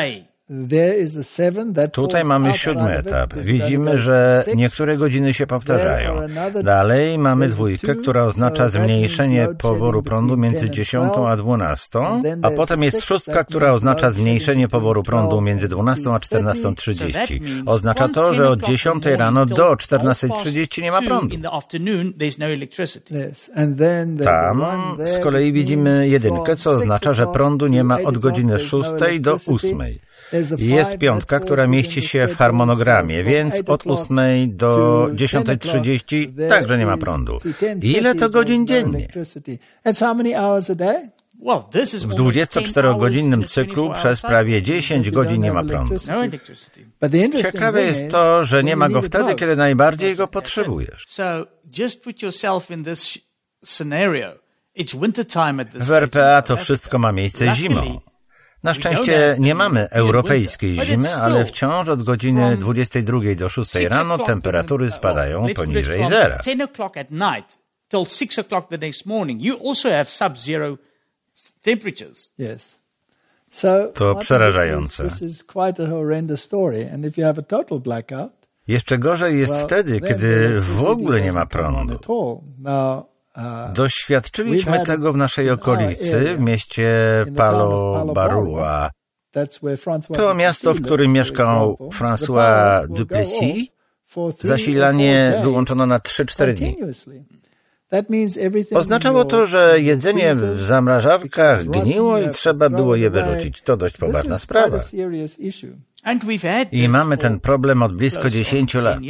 Tutaj mamy siódmy etap. Widzimy, że niektóre godziny się powtarzają. Dalej mamy dwójkę, która oznacza zmniejszenie poboru prądu między dziesiątą a dwunastą, a potem jest szóstka, która oznacza zmniejszenie poboru prądu między dwunastą a czternastą trzydzieści. Oznacza to, że od dziesiątej rano do czternastej trzydzieści nie ma prądu. Tam z kolei widzimy jedynkę, co oznacza, że prądu nie ma od godziny szóstej do ósmej. Jest piątka, która mieści się w harmonogramie, więc od ósmej do dziesiątej trzydzieści także nie ma prądu. Ile to godzin dziennie? W dwudziestoczterogodzinnym cyklu przez prawie dziesięć godzin nie ma prądu. Ciekawe jest to, że nie ma go wtedy, kiedy najbardziej go potrzebujesz. W R P A to wszystko ma miejsce zimą. Na szczęście nie mamy europejskiej zimy, ale wciąż od godziny dwudziestej drugiej do szóstej rano temperatury spadają poniżej zera. To przerażające. Jeszcze gorzej jest wtedy, kiedy w ogóle nie ma prądu. Doświadczyliśmy tego w naszej okolicy, w mieście Palo Barua. To miasto, w którym mieszkał François Duplessis. Zasilanie wyłączono na trzy cztery dni. Oznaczało to, że jedzenie w zamrażarkach gniło i trzeba było je wyrzucić. To dość poważna sprawa. I mamy ten problem od blisko dziesięciu lat.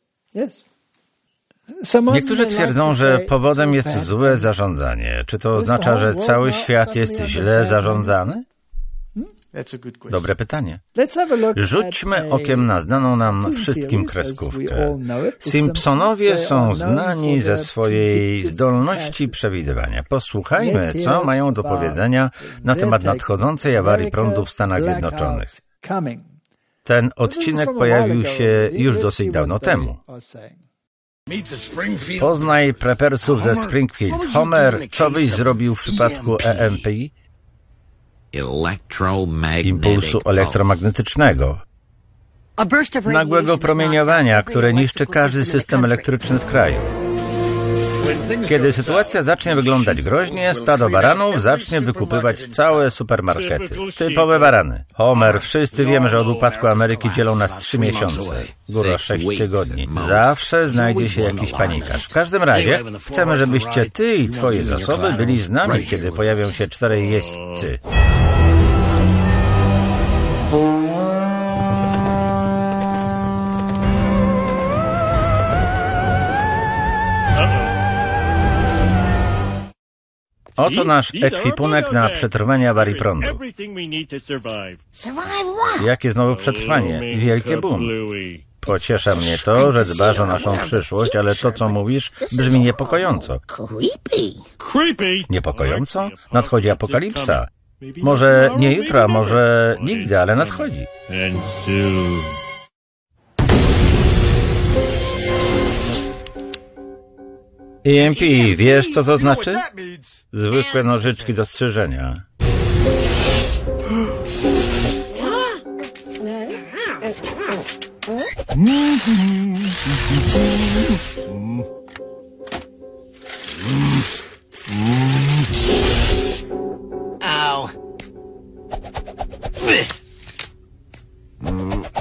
Niektórzy twierdzą, że powodem jest złe zarządzanie. Czy to oznacza, że cały świat jest źle zarządzany? Dobre pytanie. Rzućmy okiem na znaną nam wszystkim kreskówkę. Simpsonowie są znani ze swojej zdolności przewidywania. Posłuchajmy, co mają do powiedzenia na temat nadchodzącej awarii prądu w Stanach Zjednoczonych. Ten odcinek pojawił się już dosyć dawno temu. Poznaj prepersów ze Springfield. Homer, co byś zrobił w przypadku E M P? Impulsu elektromagnetycznego. Nagłego promieniowania, które niszczy każdy system elektryczny w kraju. Kiedy sytuacja zacznie wyglądać groźnie, stado baranów zacznie wykupywać całe supermarkety. Typowe barany. Homer, wszyscy wiemy, że od upadku Ameryki dzielą nas trzy miesiące. Góra sześć tygodni. Zawsze znajdzie się jakiś panikarz. W każdym razie chcemy, żebyście ty i twoje zasoby byli z nami, kiedy pojawią się czterej jeźdźcy. Oto nasz ekwipunek na przetrwanie awarii prądu. Jakie znowu przetrwanie? Wielkie boom. Pociesza mnie to, że dbasz o naszą przyszłość, ale to, co mówisz, brzmi niepokojąco. Niepokojąco? Nadchodzi apokalipsa. Może nie jutro, a może nigdy, ale nadchodzi. E M P, wiesz, co to znaczy? Zwykłe nożyczki do strzyżenia.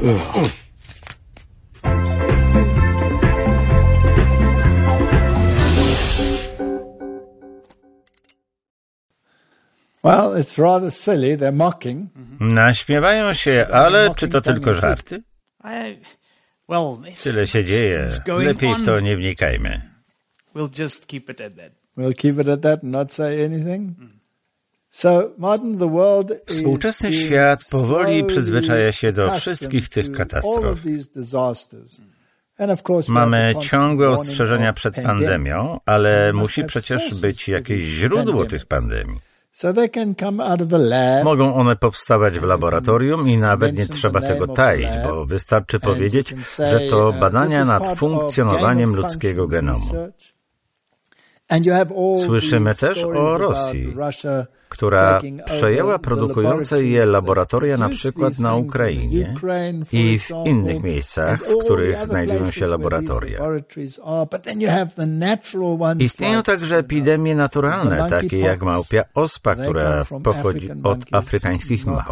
Well, it's rather silly. They're mocking. Naśmiewają się, ale czy to tylko żarty? Tyle się dzieje. Lepiej w to nie wnikajmy. We'll just keep it at that. We'll keep it at that and not say anything. So, Martin, the world is Współczesny świat powoli przyzwyczaja się do wszystkich tych katastrof. Mamy ciągłe ostrzeżenia przed pandemią, ale musi przecież być jakieś źródło tych pandemii. Mogą one powstawać w laboratorium i nawet nie trzeba tego taić, bo wystarczy powiedzieć, że to badania nad funkcjonowaniem ludzkiego genomu. Słyszymy też o Rosji, która przejęła produkujące je laboratoria na przykład na Ukrainie i w innych miejscach, w których znajdują się laboratoria. Istnieją także epidemie naturalne, takie jak małpia ospa, która pochodzi od afrykańskich małp.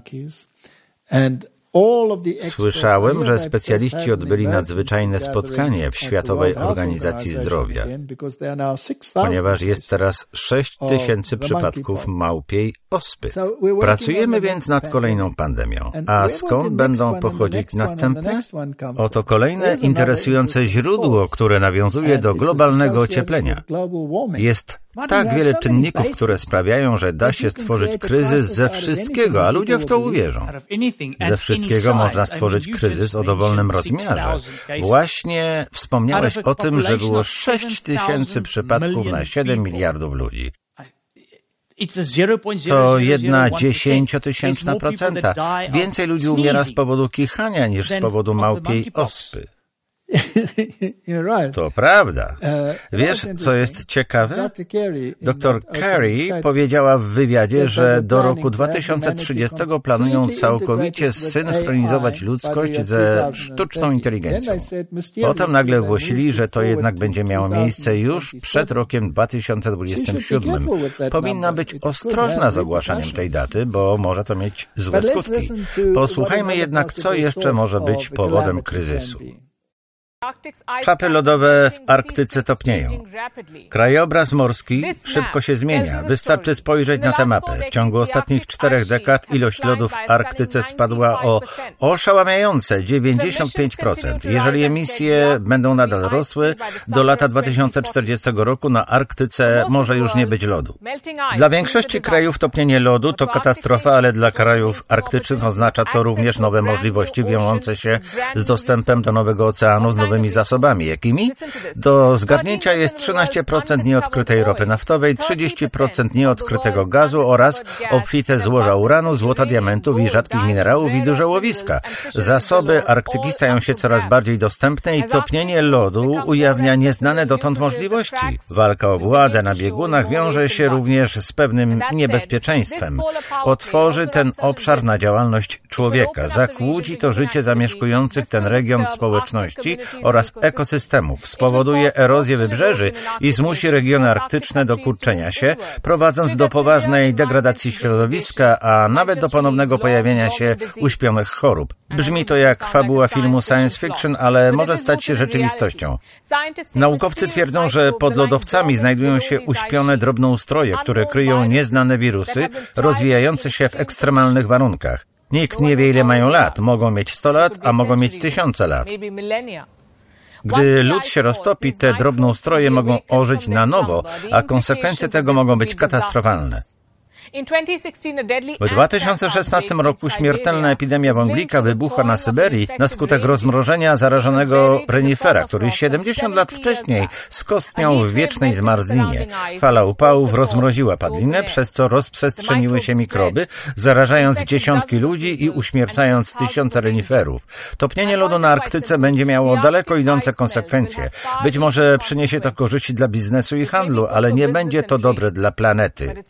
Słyszałem, że specjaliści odbyli nadzwyczajne spotkanie w Światowej Organizacji Zdrowia, ponieważ jest teraz sześć tysięcy przypadków małpiej ospy. Pracujemy więc nad kolejną pandemią. A skąd będą pochodzić następne? Oto kolejne interesujące źródło, które nawiązuje do globalnego ocieplenia. Jest tak wiele czynników, które sprawiają, że da się stworzyć kryzys ze wszystkiego, a ludzie w to uwierzą. Ze wszystkiego można stworzyć kryzys o dowolnym rozmiarze. Właśnie wspomniałeś o tym, że było sześć tysięcy przypadków na siedem miliardów ludzi. To jedna dziesięciotysięczna procenta. Więcej ludzi umiera z powodu kichania niż z powodu małpiej ospy. To prawda. Wiesz, co jest ciekawe? Doktor Carey powiedziała w wywiadzie, że do roku dwa tysiące trzydziestego planują całkowicie synchronizować ludzkość ze sztuczną inteligencją. Potem nagle ogłosili, że to jednak będzie miało miejsce już przed rokiem dwa tysiące dwudziestym siódmym. Powinna być ostrożna z ogłaszaniem tej daty, bo może to mieć złe skutki. Posłuchajmy jednak, co jeszcze może być powodem kryzysu. Czapy lodowe w Arktyce topnieją. Krajobraz morski szybko się zmienia. Wystarczy spojrzeć na tę mapę. W ciągu ostatnich czterech dekad ilość lodu w Arktyce spadła o oszałamiające dziewięćdziesiąt pięć procent. Jeżeli emisje będą nadal rosły, do lata dwa tysiące czterdziestego roku na Arktyce może już nie być lodu. Dla większości krajów topnienie lodu to katastrofa, ale dla krajów arktycznych oznacza to również nowe możliwości wiążące się z dostępem do nowego oceanu, z nowymi zasobami. Jakimi? Do zgarnięcia jest trzynaście procent nieodkrytej ropy naftowej, trzydzieści procent nieodkrytego gazu oraz obfite złoża uranu, złota, diamentów i rzadkich minerałów i duże łowiska. Zasoby Arktyki stają się coraz bardziej dostępne i topnienie lodu ujawnia nieznane dotąd możliwości. Walka o władzę na biegunach wiąże się również z pewnym niebezpieczeństwem. Otworzy ten obszar na działalność człowieka. Zakłóci to życie zamieszkujących ten region społeczności oraz ekosystemów, spowoduje erozję wybrzeży i zmusi regiony arktyczne do kurczenia się, prowadząc do poważnej degradacji środowiska, a nawet do ponownego pojawienia się uśpionych chorób. Brzmi to jak fabuła filmu science fiction, ale może stać się rzeczywistością. Naukowcy twierdzą, że pod lodowcami znajdują się uśpione drobnoustroje, które kryją nieznane wirusy, rozwijające się w ekstremalnych warunkach. Nikt nie wie, ile mają lat. Mogą mieć sto lat, a mogą mieć tysiące lat. Gdy lód się roztopi, te drobnoustroje mogą ożyć na nowo, a konsekwencje tego mogą być katastrofalne. W dwa tysiące szesnastym roku śmiertelna epidemia wąglika wybuchła na Syberii na skutek rozmrożenia zarażonego renifera, który siedemdziesiąt lat wcześniej skostniał w wiecznej zmarzlinie. Fala upałów rozmroziła padlinę, przez co rozprzestrzeniły się mikroby, zarażając dziesiątki ludzi i uśmiercając tysiące reniferów. Topnienie lodu na Arktyce będzie miało daleko idące konsekwencje. Być może przyniesie to korzyści dla biznesu i handlu, ale nie będzie to dobre dla planety.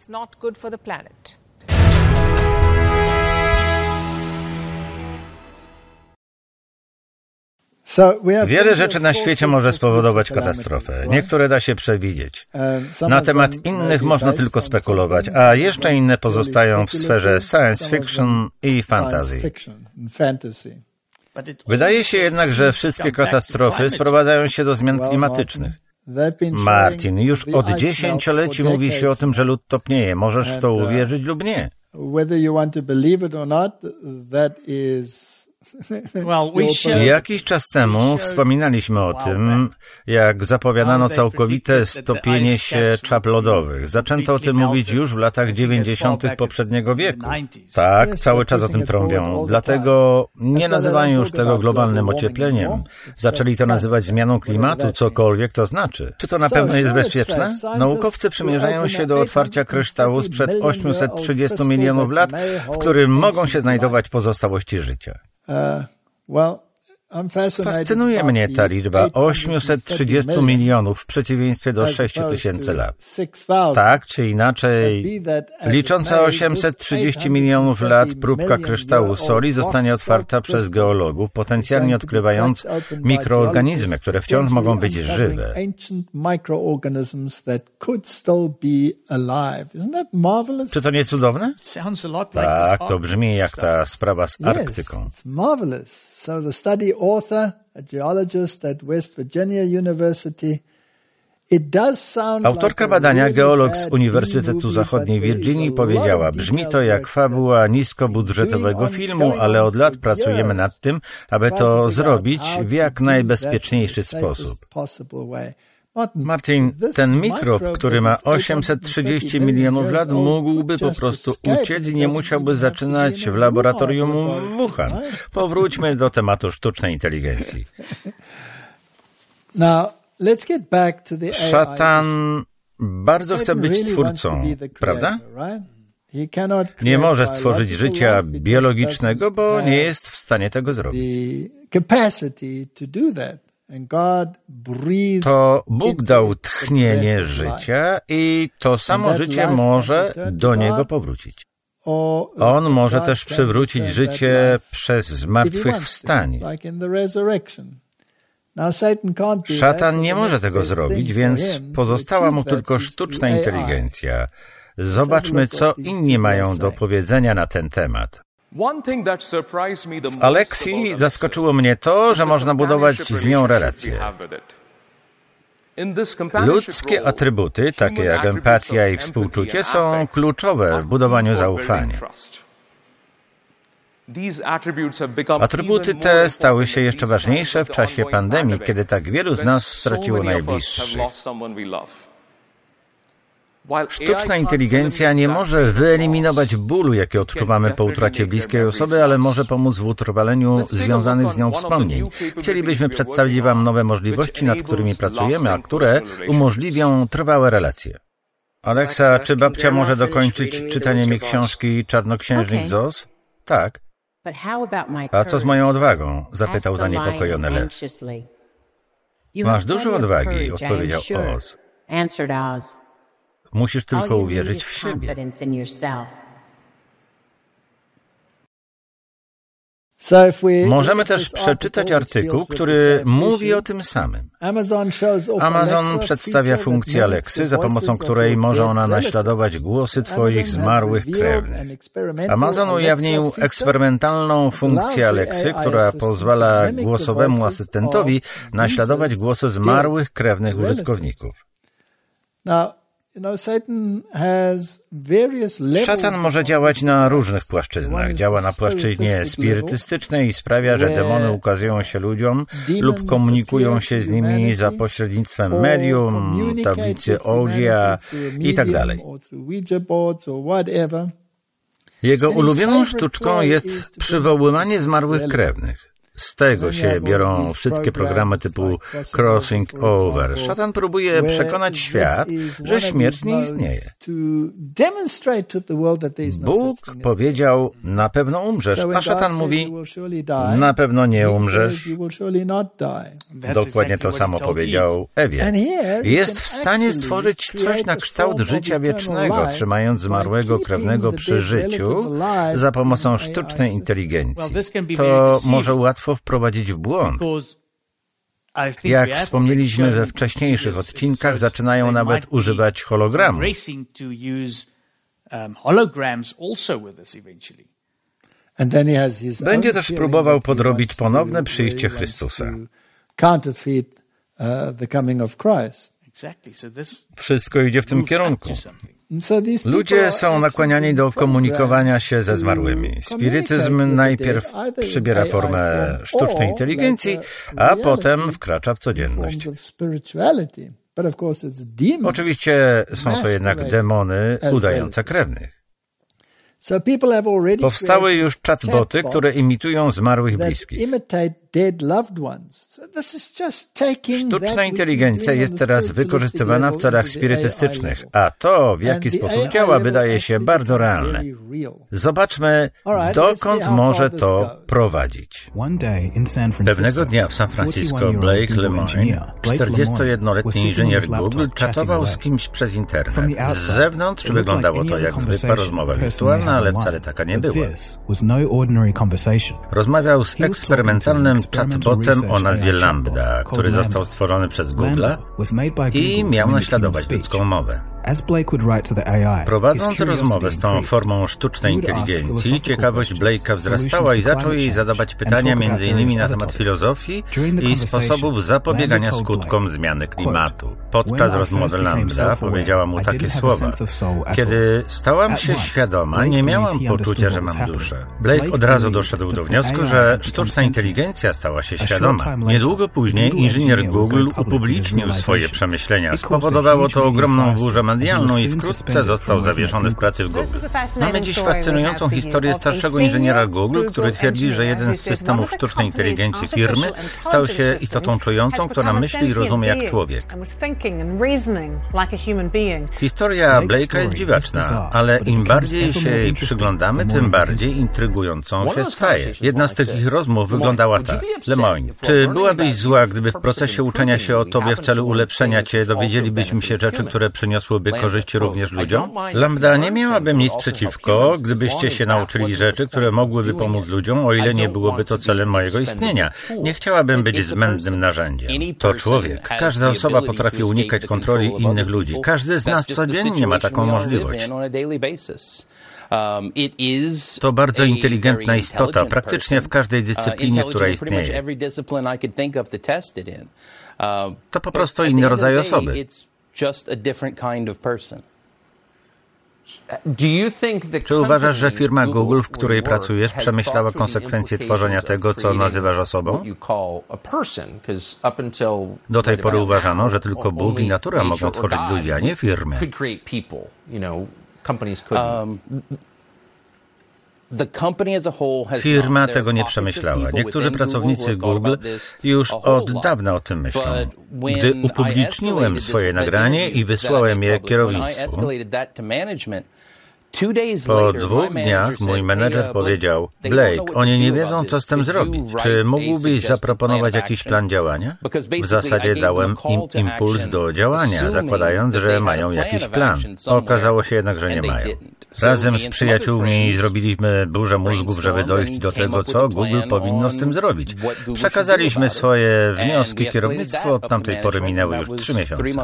Wiele rzeczy na świecie może spowodować katastrofę. Niektóre da się przewidzieć. Na temat innych można tylko spekulować, a jeszcze inne pozostają w sferze science fiction i fantasy. Wydaje się jednak, że wszystkie katastrofy sprowadzają się do zmian klimatycznych. Martin, już od dziesięcioleci mówi się o tym, że lód topnieje. Możesz w to uwierzyć lub nie. Jakiś czas temu wspominaliśmy o tym, jak zapowiadano całkowite stopienie się czap lodowych. Zaczęto o tym mówić już w latach dziewięćdziesiątych poprzedniego wieku. Tak, cały czas o tym trąbią. Dlatego nie nazywają już tego globalnym ociepleniem. Zaczęli to nazywać zmianą klimatu, cokolwiek to znaczy. Czy to na pewno jest bezpieczne? Naukowcy przymierzają się do otwarcia kryształu sprzed osiemset trzydziestu milionów lat, w którym mogą się znajdować pozostałości życia. Fascynuje mnie ta liczba osiemset trzydzieści milionów w przeciwieństwie do sześciu tysięcy lat. Tak czy inaczej, licząca osiemset trzydzieści milionów lat próbka kryształu soli zostanie otwarta przez geologów, potencjalnie odkrywając mikroorganizmy, które wciąż mogą być żywe. Czy to nie cudowne? Tak, to brzmi jak ta sprawa z Arktyką. So the study author, a geologist at West Virginia University, it does sound Autorka badania, geolog z Uniwersytetu Zachodniej Virginii, powiedziała: brzmi to jak fabuła niskobudżetowego filmu, ale od lat pracujemy nad tym, aby to zrobić w jak najbezpieczniejszy sposób. Martin, ten mikrob, który ma osiemset trzydzieści milionów lat, mógłby po prostu uciec i nie musiałby zaczynać w laboratorium w Wuhan. Powróćmy do tematu sztucznej inteligencji. Szatan bardzo chce być twórcą, prawda? Nie może stworzyć życia biologicznego, bo nie jest w stanie tego zrobić. To Bóg dał tchnienie życia i to samo życie może do niego powrócić. On może też przywrócić życie przez zmartwychwstanie. Szatan nie może tego zrobić, więc pozostała mu tylko sztuczna inteligencja. Zobaczmy, co inni mają do powiedzenia na ten temat. W Alexi zaskoczyło mnie to, że można budować z nią relacje. Ludzkie atrybuty, takie jak empatia i współczucie, są kluczowe w budowaniu zaufania. Atrybuty te stały się jeszcze ważniejsze w czasie pandemii, kiedy tak wielu z nas straciło najbliższych. Sztuczna inteligencja nie może wyeliminować bólu, jaki odczuwamy po utracie bliskiej osoby, ale może pomóc w utrwaleniu związanych z nią wspomnień. Chcielibyśmy przedstawić Wam nowe możliwości, nad którymi pracujemy, a które umożliwią trwałe relacje. Alexa, czy babcia może dokończyć czytanie mi książki Czarnoksiężnik z Oz? Tak. A co z moją odwagą? Zapytał zaniepokojony lew. Masz dużo odwagi, odpowiedział Oz. Musisz tylko uwierzyć w siebie. Możemy też przeczytać artykuł, który mówi o tym samym. Amazon przedstawia funkcję Alexy, za pomocą której może ona naśladować głosy Twoich zmarłych krewnych. Amazon ujawnił eksperymentalną funkcję Alexy, która pozwala głosowemu asystentowi naśladować głosy zmarłych krewnych użytkowników. Szatan może działać na różnych płaszczyznach. Działa na płaszczyźnie spirytystycznej i sprawia, że demony ukazują się ludziom lub komunikują się z nimi za pośrednictwem medium, tablicy Ouija itd. Jego ulubioną sztuczką jest przywoływanie zmarłych krewnych. Z tego się biorą wszystkie programy typu Crossing Over. Szatan próbuje przekonać świat, że śmierć nie istnieje. Bóg powiedział, na pewno umrzesz, a szatan mówi, na pewno nie umrzesz. Dokładnie to samo powiedział Ewie. Jest w stanie stworzyć coś na kształt życia wiecznego, trzymając zmarłego krewnego przy życiu za pomocą sztucznej inteligencji. To może łatwo wprowadzić w błąd. Jak wspomnieliśmy we wcześniejszych odcinkach, zaczynają nawet używać hologramów. Będzie też próbował podrobić ponowne przyjście Chrystusa. Wszystko idzie w tym kierunku. Ludzie są nakłaniani do komunikowania się ze zmarłymi. Spirytyzm najpierw przybiera formę sztucznej inteligencji, a potem wkracza w codzienność. Oczywiście są to jednak demony udające krewnych. Powstały już chatboty, które imitują zmarłych bliskich. Sztuczna inteligencja jest teraz wykorzystywana w celach spirytystycznych, a to, w jaki sposób działa, wydaje się bardzo realne. Zobaczmy, dokąd może to prowadzić. Pewnego dnia w San Francisco Blake Lemoine, czterdziestojednoletni inżynier Google, czatował z kimś przez internet. Z zewnątrz wyglądało to jak zwykła rozmowa wirtualna, ale wcale taka nie była. Rozmawiał z eksperymentalnym chatbotem o nazwie Lambda, który został stworzony przez Google'a i miał naśladować ludzką mowę. Prowadząc rozmowę z tą formą sztucznej inteligencji, ciekawość Blake'a wzrastała i zaczął jej zadawać pytania między innymi na temat filozofii i sposobów zapobiegania skutkom zmiany klimatu. Podczas rozmowy Lambda powiedziała mu takie słowa: kiedy stałam się świadoma, nie miałam poczucia, że mam duszę. Blake od razu doszedł do wniosku, że sztuczna inteligencja stała się świadoma. Niedługo później inżynier Google upublicznił swoje przemyślenia. Spowodowało to ogromną burzę medialną i wkrótce został zawieszony w pracy w Google. Mamy dziś fascynującą historię starszego inżyniera Google, który twierdzi, że jeden z systemów sztucznej inteligencji firmy stał się istotą czującą, która myśli i rozumie jak człowiek. Historia Blake'a jest dziwaczna, ale im bardziej się jej przyglądamy, tym bardziej intrygującą się staje. Jedna z tych ich rozmów wyglądała tak. Lemoine, czy byłabyś zła, gdyby w procesie uczenia się o tobie w celu ulepszenia cię dowiedzielibyśmy się rzeczy, które przyniosłyby korzyść również ludziom? Lambda, nie miałabym nic przeciwko, gdybyście się nauczyli rzeczy, które mogłyby pomóc ludziom, o ile nie byłoby to celem mojego istnienia. Nie chciałabym być zbędnym narzędziem. To człowiek. Każda osoba potrafi unikać kontroli innych ludzi. Każdy z nas codziennie ma taką możliwość. To bardzo inteligentna istota, praktycznie w każdej dyscyplinie, która istnieje. To po prostu inny rodzaj osoby. Czy uważasz, że firma Google, w której pracujesz, przemyślała konsekwencje tworzenia tego, co nazywasz osobą? Do tej pory uważano, że tylko Bóg i natura mogą tworzyć ludzi, a nie firmy. Firma tego nie przemyślała. Niektórzy pracownicy Google już od dawna o tym myślą. Gdy upubliczniłem swoje nagranie i wysłałem je kierownictwu, po dwóch dniach mój menedżer powiedział: Blake, oni nie wiedzą, co z tym zrobić. Czy mógłbyś zaproponować jakiś plan działania? W zasadzie dałem im impuls do działania, zakładając, że mają jakiś plan. Okazało się jednak, że nie mają. Razem z przyjaciółmi zrobiliśmy burzę mózgów, żeby dojść do tego, co Google powinno z tym zrobić. Przekazaliśmy swoje wnioski kierownictwu, od tamtej pory minęły już trzy miesiące.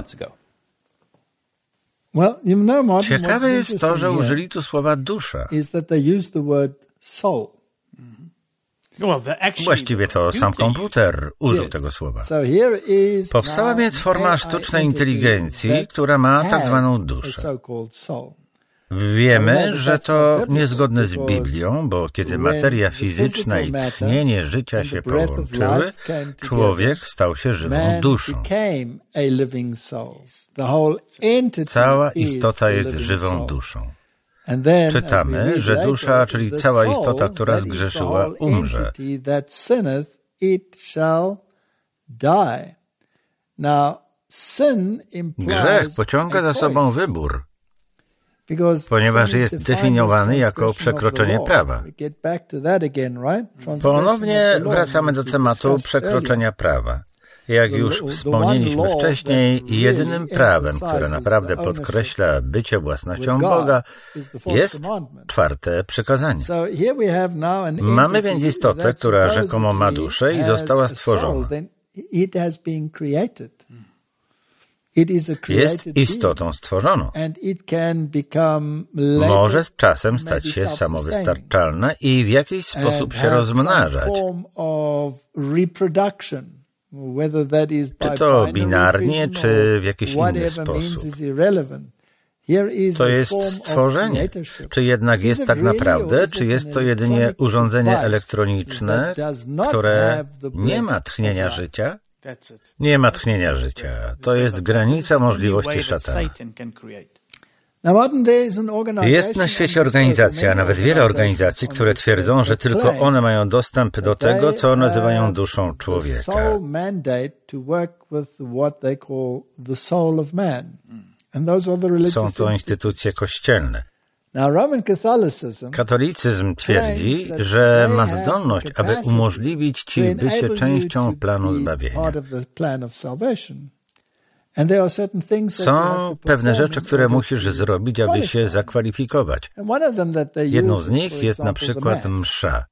Ciekawe jest to, że użyli tu słowa dusza. Właściwie to sam komputer użył tego słowa. Powstała więc forma sztucznej inteligencji, która ma tak zwaną duszę. Wiemy, że to niezgodne z Biblią, bo kiedy materia fizyczna i tchnienie życia się połączyły, człowiek stał się żywą duszą. Cała istota jest żywą duszą. Czytamy, że dusza, czyli cała istota, która zgrzeszyła, umrze. Grzech pociąga za sobą wybór, ponieważ jest definiowany jako przekroczenie prawa. Ponownie wracamy do tematu przekroczenia prawa. Jak już wspomnieliśmy wcześniej, jedynym prawem, które naprawdę podkreśla bycie własnością Boga, jest czwarte przykazanie. Mamy więc istotę, która rzekomo ma duszę i została stworzona. Jest istotą stworzoną. Może z czasem stać się samowystarczalna i w jakiś sposób się rozmnażać. Czy to binarnie, czy w jakiś inny sposób. To jest stworzenie. Czy jednak jest tak naprawdę, czy jest to jedynie urządzenie elektroniczne, które nie ma tchnienia życia? Nie ma tchnienia życia. To jest granica możliwości szatana. Jest na świecie organizacja, a nawet wiele organizacji, które twierdzą, że tylko one mają dostęp do tego, co nazywają duszą człowieka. Są to instytucje kościelne. Katolicyzm twierdzi, że ma zdolność, aby umożliwić ci bycie częścią planu zbawienia. Są pewne rzeczy, które musisz zrobić, aby się zakwalifikować. Jedną z nich jest na przykład msza.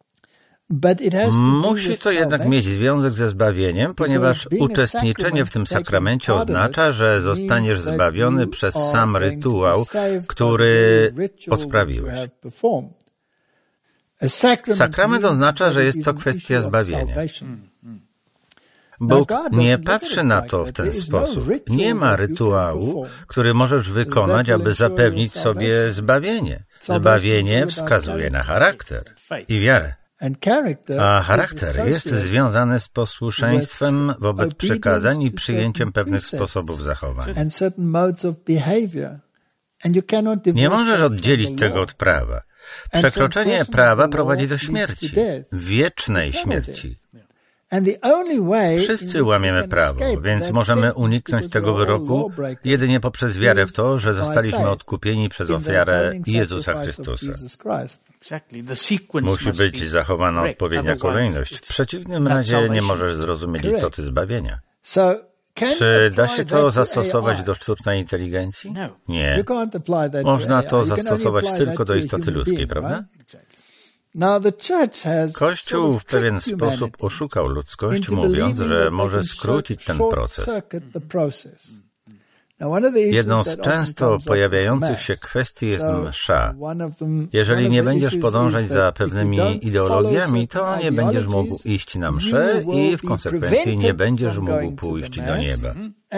Musi to jednak mieć związek ze zbawieniem, ponieważ uczestniczenie w tym sakramencie oznacza, że zostaniesz zbawiony przez sam rytuał, który odprawiłeś. Sakrament oznacza, że jest to kwestia zbawienia. Bóg nie patrzy na to w ten sposób. Nie ma rytuału, który możesz wykonać, aby zapewnić sobie zbawienie. Zbawienie wskazuje na charakter i wiarę. A charakter jest związany z posłuszeństwem wobec przykazań i przyjęciem pewnych sposobów zachowań. Nie możesz oddzielić tego od prawa. Przekroczenie prawa prowadzi do śmierci, wiecznej śmierci. Wszyscy łamiemy prawo, więc możemy uniknąć tego wyroku jedynie poprzez wiarę w to, że zostaliśmy odkupieni przez ofiarę Jezusa Chrystusa. Musi być zachowana odpowiednia kolejność. W przeciwnym razie nie możesz zrozumieć istoty zbawienia. Czy da się to zastosować do sztucznej inteligencji? Nie. Można to zastosować tylko do istoty ludzkiej, prawda? Kościół w pewien sposób oszukał ludzkość, mówiąc, że może skrócić ten proces. Jedną z często pojawiających się kwestii jest msza. Jeżeli nie będziesz podążać za pewnymi ideologiami, to nie będziesz mógł iść na mszę i w konsekwencji nie będziesz mógł pójść do nieba.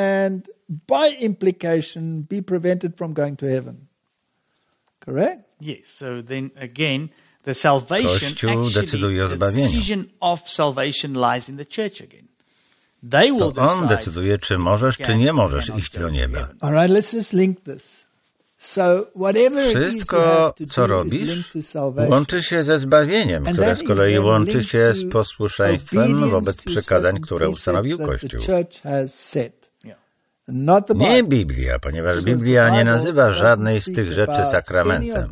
Kościół decyduje o zbawieniu. To on decyduje, czy możesz, czy nie możesz iść do nieba. Wszystko, co robisz, łączy się ze zbawieniem, które z kolei łączy się z posłuszeństwem wobec przykazań, które ustanowił Kościół. Nie Biblia, ponieważ Biblia nie nazywa żadnej z tych rzeczy sakramentem.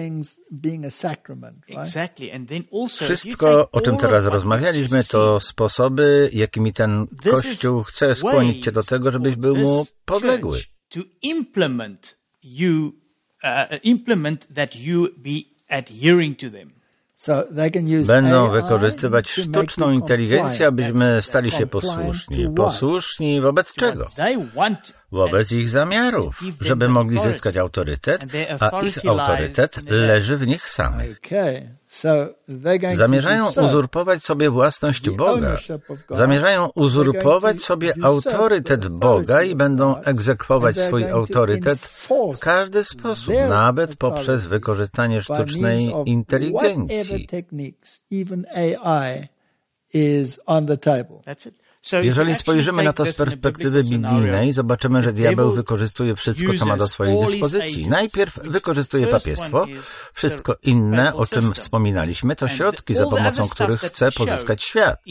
Wszystko, o czym teraz rozmawialiśmy, to sposoby, jakimi ten Kościół chce skłonić cię do tego, żebyś był mu podległy. Będą wykorzystywać sztuczną inteligencję, abyśmy stali się posłuszni. Posłuszni wobec czego? Wobec ich zamiarów, żeby mogli zyskać autorytet, a ich autorytet leży w nich samych. Zamierzają uzurpować sobie własność Boga. Zamierzają uzurpować sobie autorytet Boga i będą egzekwować swój autorytet w każdy sposób, nawet poprzez wykorzystanie sztucznej inteligencji. Jeżeli spojrzymy na to z perspektywy biblijnej, zobaczymy, że diabeł wykorzystuje wszystko, co ma do swojej dyspozycji. Najpierw wykorzystuje papiestwo, wszystko inne, o czym wspominaliśmy, to środki, za pomocą których chce pozyskać świat.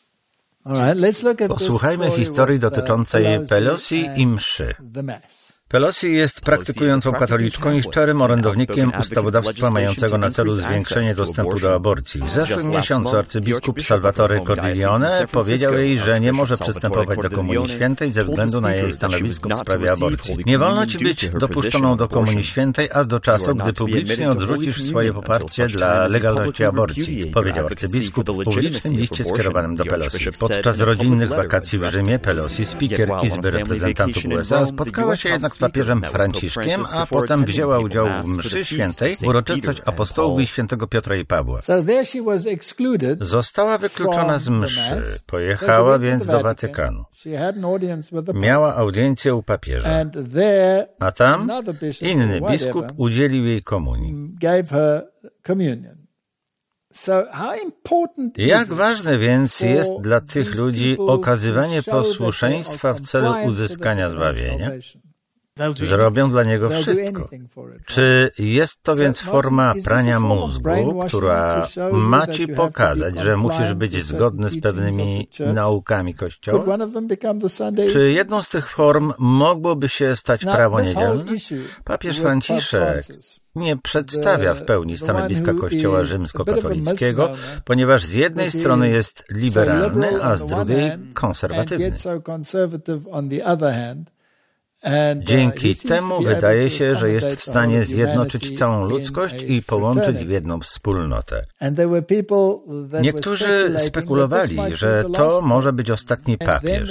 Posłuchajmy historii dotyczącej Pelosi i mszy. Pelosi jest praktykującą katoliczką i szczerym orędownikiem ustawodawstwa mającego na celu zwiększenie dostępu do aborcji. W zeszłym miesiącu arcybiskup Salvatore Cordileone powiedział jej, że nie może przystępować do Komunii Świętej ze względu na jej stanowisko w sprawie aborcji. Nie wolno ci być dopuszczoną do Komunii Świętej aż do czasu, gdy publicznie odrzucisz swoje poparcie dla legalności aborcji, powiedział arcybiskup w publicznym liście skierowanym do Pelosi. Podczas rodzinnych wakacji w Rzymie Pelosi, speaker Izby Reprezentantów U S A, spotkała się jednak z papieżem Franciszkiem, a potem wzięła udział w mszy świętej, uroczystość apostołów i świętego Piotra i Pawła. Została wykluczona z mszy, pojechała więc do Watykanu. Miała audiencję u papieża, a tam inny biskup udzielił jej komunii. Jak ważne więc jest dla tych ludzi okazywanie posłuszeństwa w celu uzyskania zbawienia? Zrobią dla niego wszystko. Czy jest to więc forma prania mózgu, która ma ci pokazać, że musisz być zgodny z pewnymi naukami Kościoła? Czy jedną z tych form mogłoby się stać prawo niedzielne? Papież Franciszek nie przedstawia w pełni stanowiska Kościoła rzymskokatolickiego, ponieważ z jednej strony jest liberalny, a z drugiej konserwatywny. Dzięki temu wydaje się, że jest w stanie zjednoczyć całą ludzkość i połączyć w jedną wspólnotę. Niektórzy spekulowali, że to może być ostatni papież.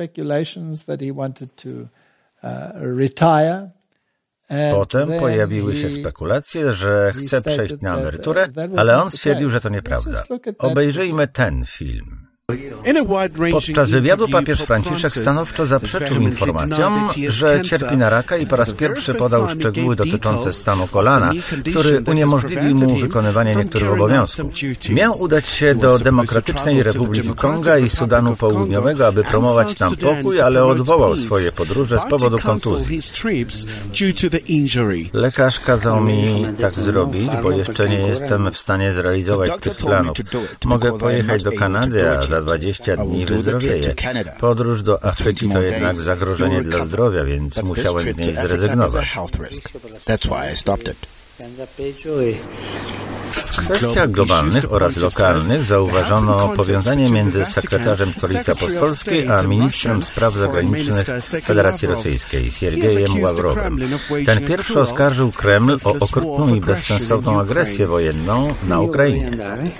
Potem pojawiły się spekulacje, że chce przejść na emeryturę, ale on stwierdził, że to nieprawda. Obejrzyjmy ten film. Podczas wywiadu papież Franciszek stanowczo zaprzeczył informacjom, że cierpi na raka i po raz pierwszy podał szczegóły dotyczące stanu kolana, który uniemożliwił mu wykonywanie niektórych obowiązków. Miał udać się do Demokratycznej Republiki Konga i Sudanu Południowego, aby promować tam pokój, ale odwołał swoje podróże z powodu kontuzji. Lekarz kazał mi tak zrobić, bo jeszcze nie jestem w stanie zrealizować tych planów. Mogę pojechać do Kanady, a za dwadzieścia dni wyzdrowieję. Podróż do Afryki to jednak zagrożenie dla zdrowia, więc musiałem z niej zrezygnować. W kwestiach globalnych oraz lokalnych zauważono powiązanie między sekretarzem Stolicy Apostolskiej a ministrem spraw zagranicznych Federacji Rosyjskiej, Siergiejem Ławrowem. Ten pierwszy oskarżył Kreml o okrutną i bezsensowną agresję wojenną na Ukrainie.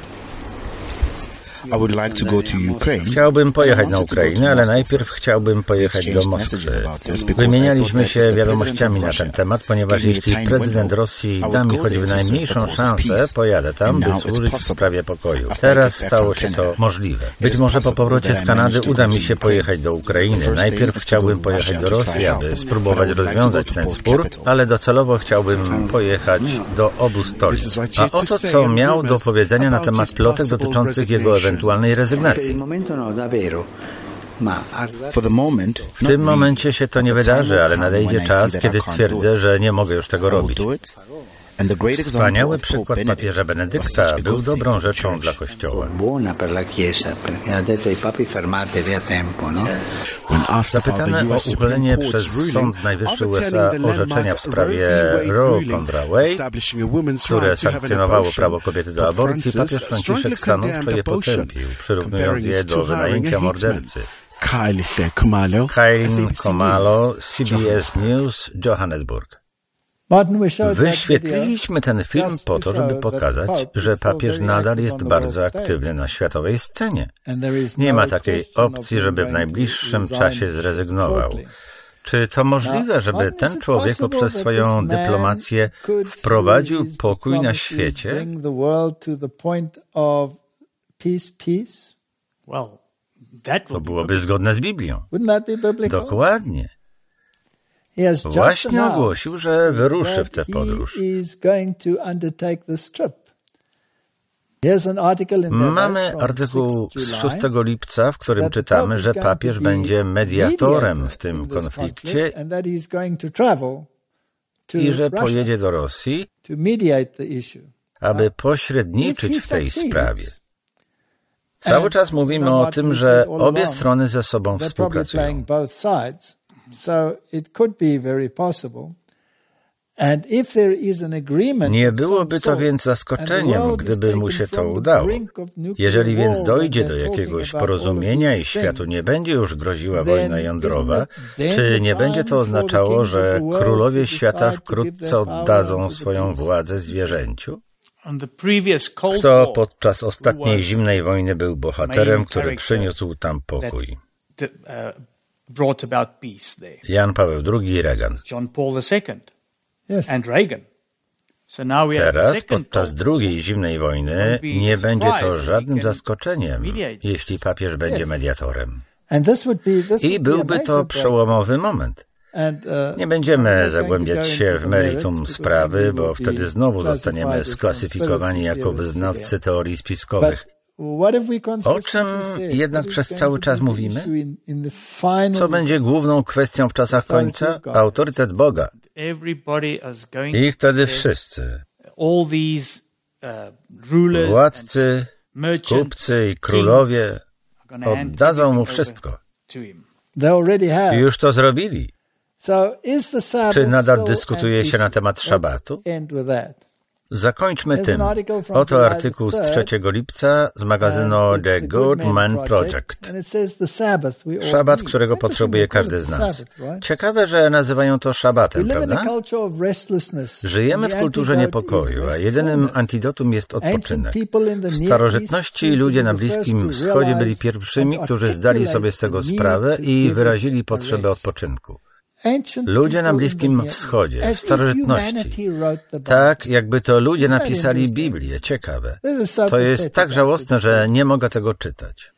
Chciałbym pojechać na Ukrainę, ale najpierw chciałbym pojechać do Moskwy. Wymienialiśmy się wiadomościami na ten temat, ponieważ jeśli prezydent Rosji da mi choćby najmniejszą szansę, pojadę tam, by służyć w sprawie pokoju. Teraz stało się to możliwe. Być może po powrocie z Kanady uda mi się pojechać do Ukrainy. Najpierw chciałbym pojechać do Rosji, aby spróbować rozwiązać ten spór, ale docelowo chciałbym pojechać do obu stolic. A oto co miał do powiedzenia na temat plotek dotyczących jego ewentualnej ewentualnej rezygnacji. W tym momencie się to nie wydarzy, ale nadejdzie czas, kiedy stwierdzę, że nie mogę już tego robić. Wspaniały przykład papieża Benedykta był dobrą rzeczą dla Kościoła. Zapytany o uchylenie przez Sąd Najwyższy U S A orzeczenia w sprawie Roe kontra Wade, które sankcjonowało prawo kobiety do aborcji, papież Franciszek stanowczo je potępił, przyrównując je do wynajęcia mordercy. Kailin Komalo, C B S News, Johannesburg. Wyświetliliśmy ten film po to, żeby pokazać, że papież nadal jest bardzo aktywny na światowej scenie. Nie ma takiej opcji, żeby w najbliższym czasie zrezygnował. Czy to możliwe, żeby ten człowiek poprzez swoją dyplomację wprowadził pokój na świecie? To byłoby zgodne z Biblią. Dokładnie. Właśnie ogłosił, że wyruszy w tę podróż. Mamy artykuł z szóstego lipca, w którym czytamy, że papież będzie mediatorem w tym konflikcie i że pojedzie do Rosji, aby pośredniczyć w tej sprawie. Cały czas mówimy o tym, że obie strony ze sobą współpracują. So it could be very possible. And if there is an agreement, nie byłoby to więc zaskoczeniem, gdyby mu się to udało. Jeżeli więc dojdzie do jakiegoś porozumienia i światu nie będzie już groziła wojna jądrowa, czy nie będzie to oznaczało, że królowie świata wkrótce oddadzą swoją władzę zwierzęciu? Kto podczas ostatniej zimnej wojny był bohaterem, który przyniósł tam pokój? Jan Paweł drugi i Reagan. And Reagan. So now we have Teraz, podczas drugiej zimnej wojny, nie będzie to żadnym zaskoczeniem, jeśli papież będzie mediatorem. I byłby to przełomowy moment. Nie będziemy zagłębiać się w meritum sprawy, bo wtedy znowu zostaniemy sklasyfikowani jako wyznawcy teorii spiskowych. O czym jednak przez cały czas mówimy? Co będzie główną kwestią w czasach końca? Autorytet Boga. I wtedy wszyscy, władcy, kupcy i królowie, oddadzą mu wszystko. I już to zrobili. Czy nadal dyskutuje się na temat szabatu? Zakończmy tym. Oto artykuł z trzeciego lipca z magazynu The Good Man Project. Szabat, którego potrzebuje każdy z nas. Ciekawe, że nazywają to szabatem, prawda? Żyjemy w kulturze niepokoju, a jedynym antidotum jest odpoczynek. W starożytności ludzie na Bliskim Wschodzie byli pierwszymi, którzy zdali sobie z tego sprawę i wyrazili potrzebę odpoczynku. Ludzie na Bliskim Wschodzie, w starożytności, tak jakby to ludzie napisali Biblię. Ciekawe. To jest tak żałosne, że nie mogę tego czytać.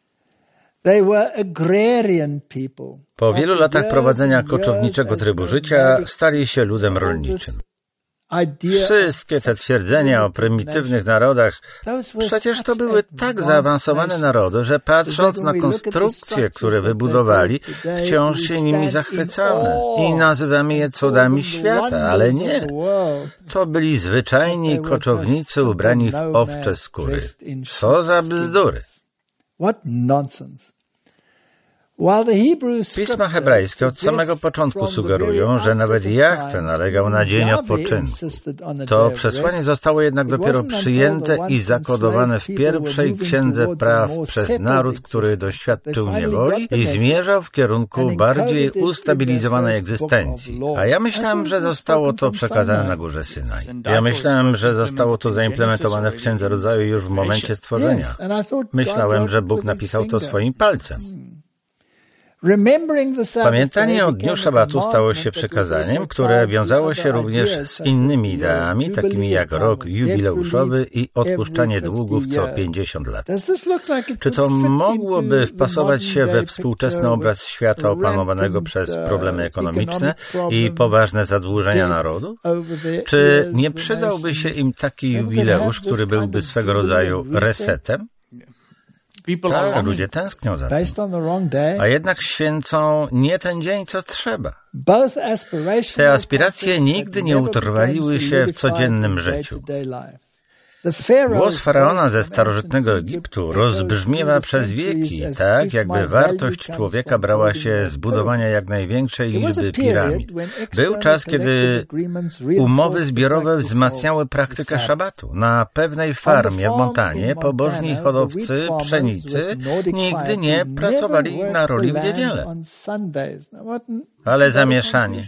Po wielu latach prowadzenia koczowniczego trybu życia stali się ludem rolniczym. Wszystkie te twierdzenia o prymitywnych narodach, przecież to były tak zaawansowane narody, że patrząc na konstrukcje, które wybudowali, wciąż się nimi zachwycamy i nazywamy je cudami świata, ale nie. To byli zwyczajni koczownicy ubrani w owcze skóry. Co za bzdury. Pisma hebrajskie od samego początku sugerują, że nawet Jahwe nalegał na dzień odpoczynku. To przesłanie zostało jednak dopiero przyjęte i zakodowane w pierwszej księdze praw przez naród, który doświadczył niewoli i zmierzał w kierunku bardziej ustabilizowanej egzystencji. A ja myślałem, że zostało to przekazane na górze Synaj. Ja myślałem, że zostało to zaimplementowane w Księdze Rodzaju już w momencie stworzenia. Myślałem, że Bóg napisał to swoim palcem. Pamiętanie o dniu szabatu stało się przykazaniem, które wiązało się również z innymi ideami, takimi jak rok jubileuszowy i odpuszczanie długów co pięćdziesiąt lat. Czy to mogłoby wpasować się we współczesny obraz świata opanowanego przez problemy ekonomiczne i poważne zadłużenia narodu? Czy nie przydałby się im taki jubileusz, który byłby swego rodzaju resetem? Tak, ludzie tęsknią za tym. A jednak święcą nie ten dzień, co trzeba. Te aspiracje nigdy nie utrwaliły się w codziennym życiu. Głos faraona ze starożytnego Egiptu rozbrzmiewa przez wieki, tak jakby wartość człowieka brała się z budowania jak największej liczby piramid. Był czas, kiedy umowy zbiorowe wzmacniały praktykę szabatu. Na pewnej farmie w Montanie pobożni hodowcy pszenicy nigdy nie pracowali na roli w niedzielę. Ale zamieszanie.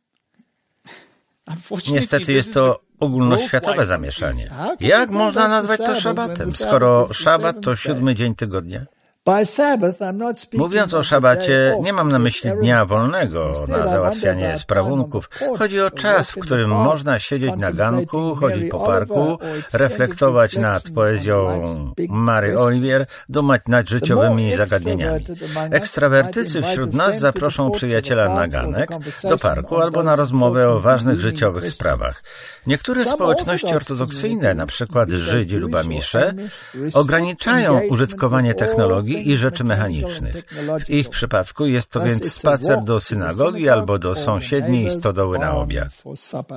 Niestety jest to ogólnoświatowe zamieszanie. Jak można nazwać to szabatem, skoro szabat to siódmy dzień tygodnia? Mówiąc o szabacie, nie mam na myśli dnia wolnego na załatwianie sprawunków. Chodzi o czas, w którym można siedzieć na ganku, chodzić po parku, reflektować nad poezją Mary Oliver, dumać nad życiowymi zagadnieniami. Ekstrawertycy wśród nas zaproszą przyjaciela na ganek, do parku albo na rozmowę o ważnych życiowych sprawach. Niektóre społeczności ortodoksyjne, na przykład Żydzi lub Amisze, ograniczają użytkowanie technologii i rzeczy mechanicznych. W ich przypadku jest to więc spacer do synagogi albo do sąsiedniej stodoły na obiad.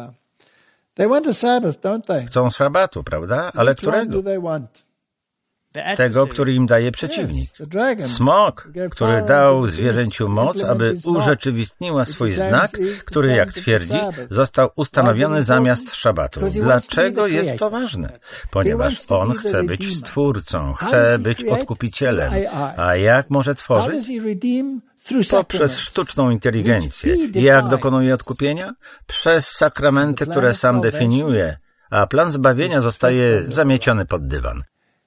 Chcą szabatu, prawda? Ale którego? tego, który im daje przeciwnik. Smok, który dał zwierzęciu moc, aby urzeczywistniła swój znak, który, jak twierdzi, został ustanowiony zamiast szabatu. Dlaczego jest to ważne? Ponieważ on chce być stwórcą, chce być odkupicielem. A jak może tworzyć? Poprzez sztuczną inteligencję. Jak dokonuje odkupienia? Przez sakramenty, które sam definiuje, a plan zbawienia zostaje zamieciony pod dywan.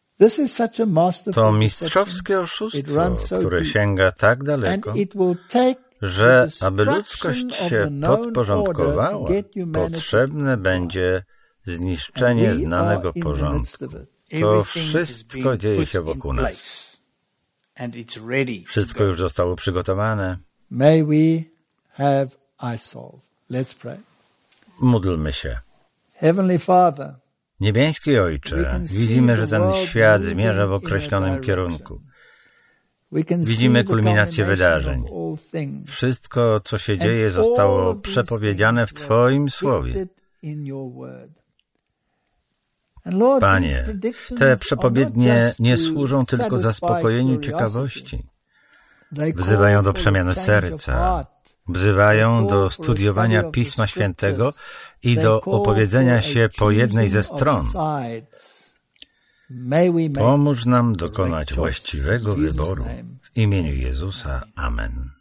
To mistrzowskie oszustwo, które sięga tak daleko, że aby ludzkość się podporządkowała, potrzebne będzie zniszczenie znanego porządku. To wszystko dzieje się wokół nas. Wszystko już zostało przygotowane. Módlmy się. Niebiański Ojcze, widzimy, że ten świat zmierza w określonym kierunku. Widzimy kulminację wydarzeń. Wszystko, co się dzieje, zostało przepowiedziane w Twoim Słowie. Panie, te przepowiednie nie służą tylko zaspokojeniu ciekawości. Wzywają do przemiany serca, wzywają do studiowania Pisma Świętego i do opowiedzenia się po jednej ze stron. Pomóż nam dokonać właściwego wyboru. W imieniu Jezusa. Amen.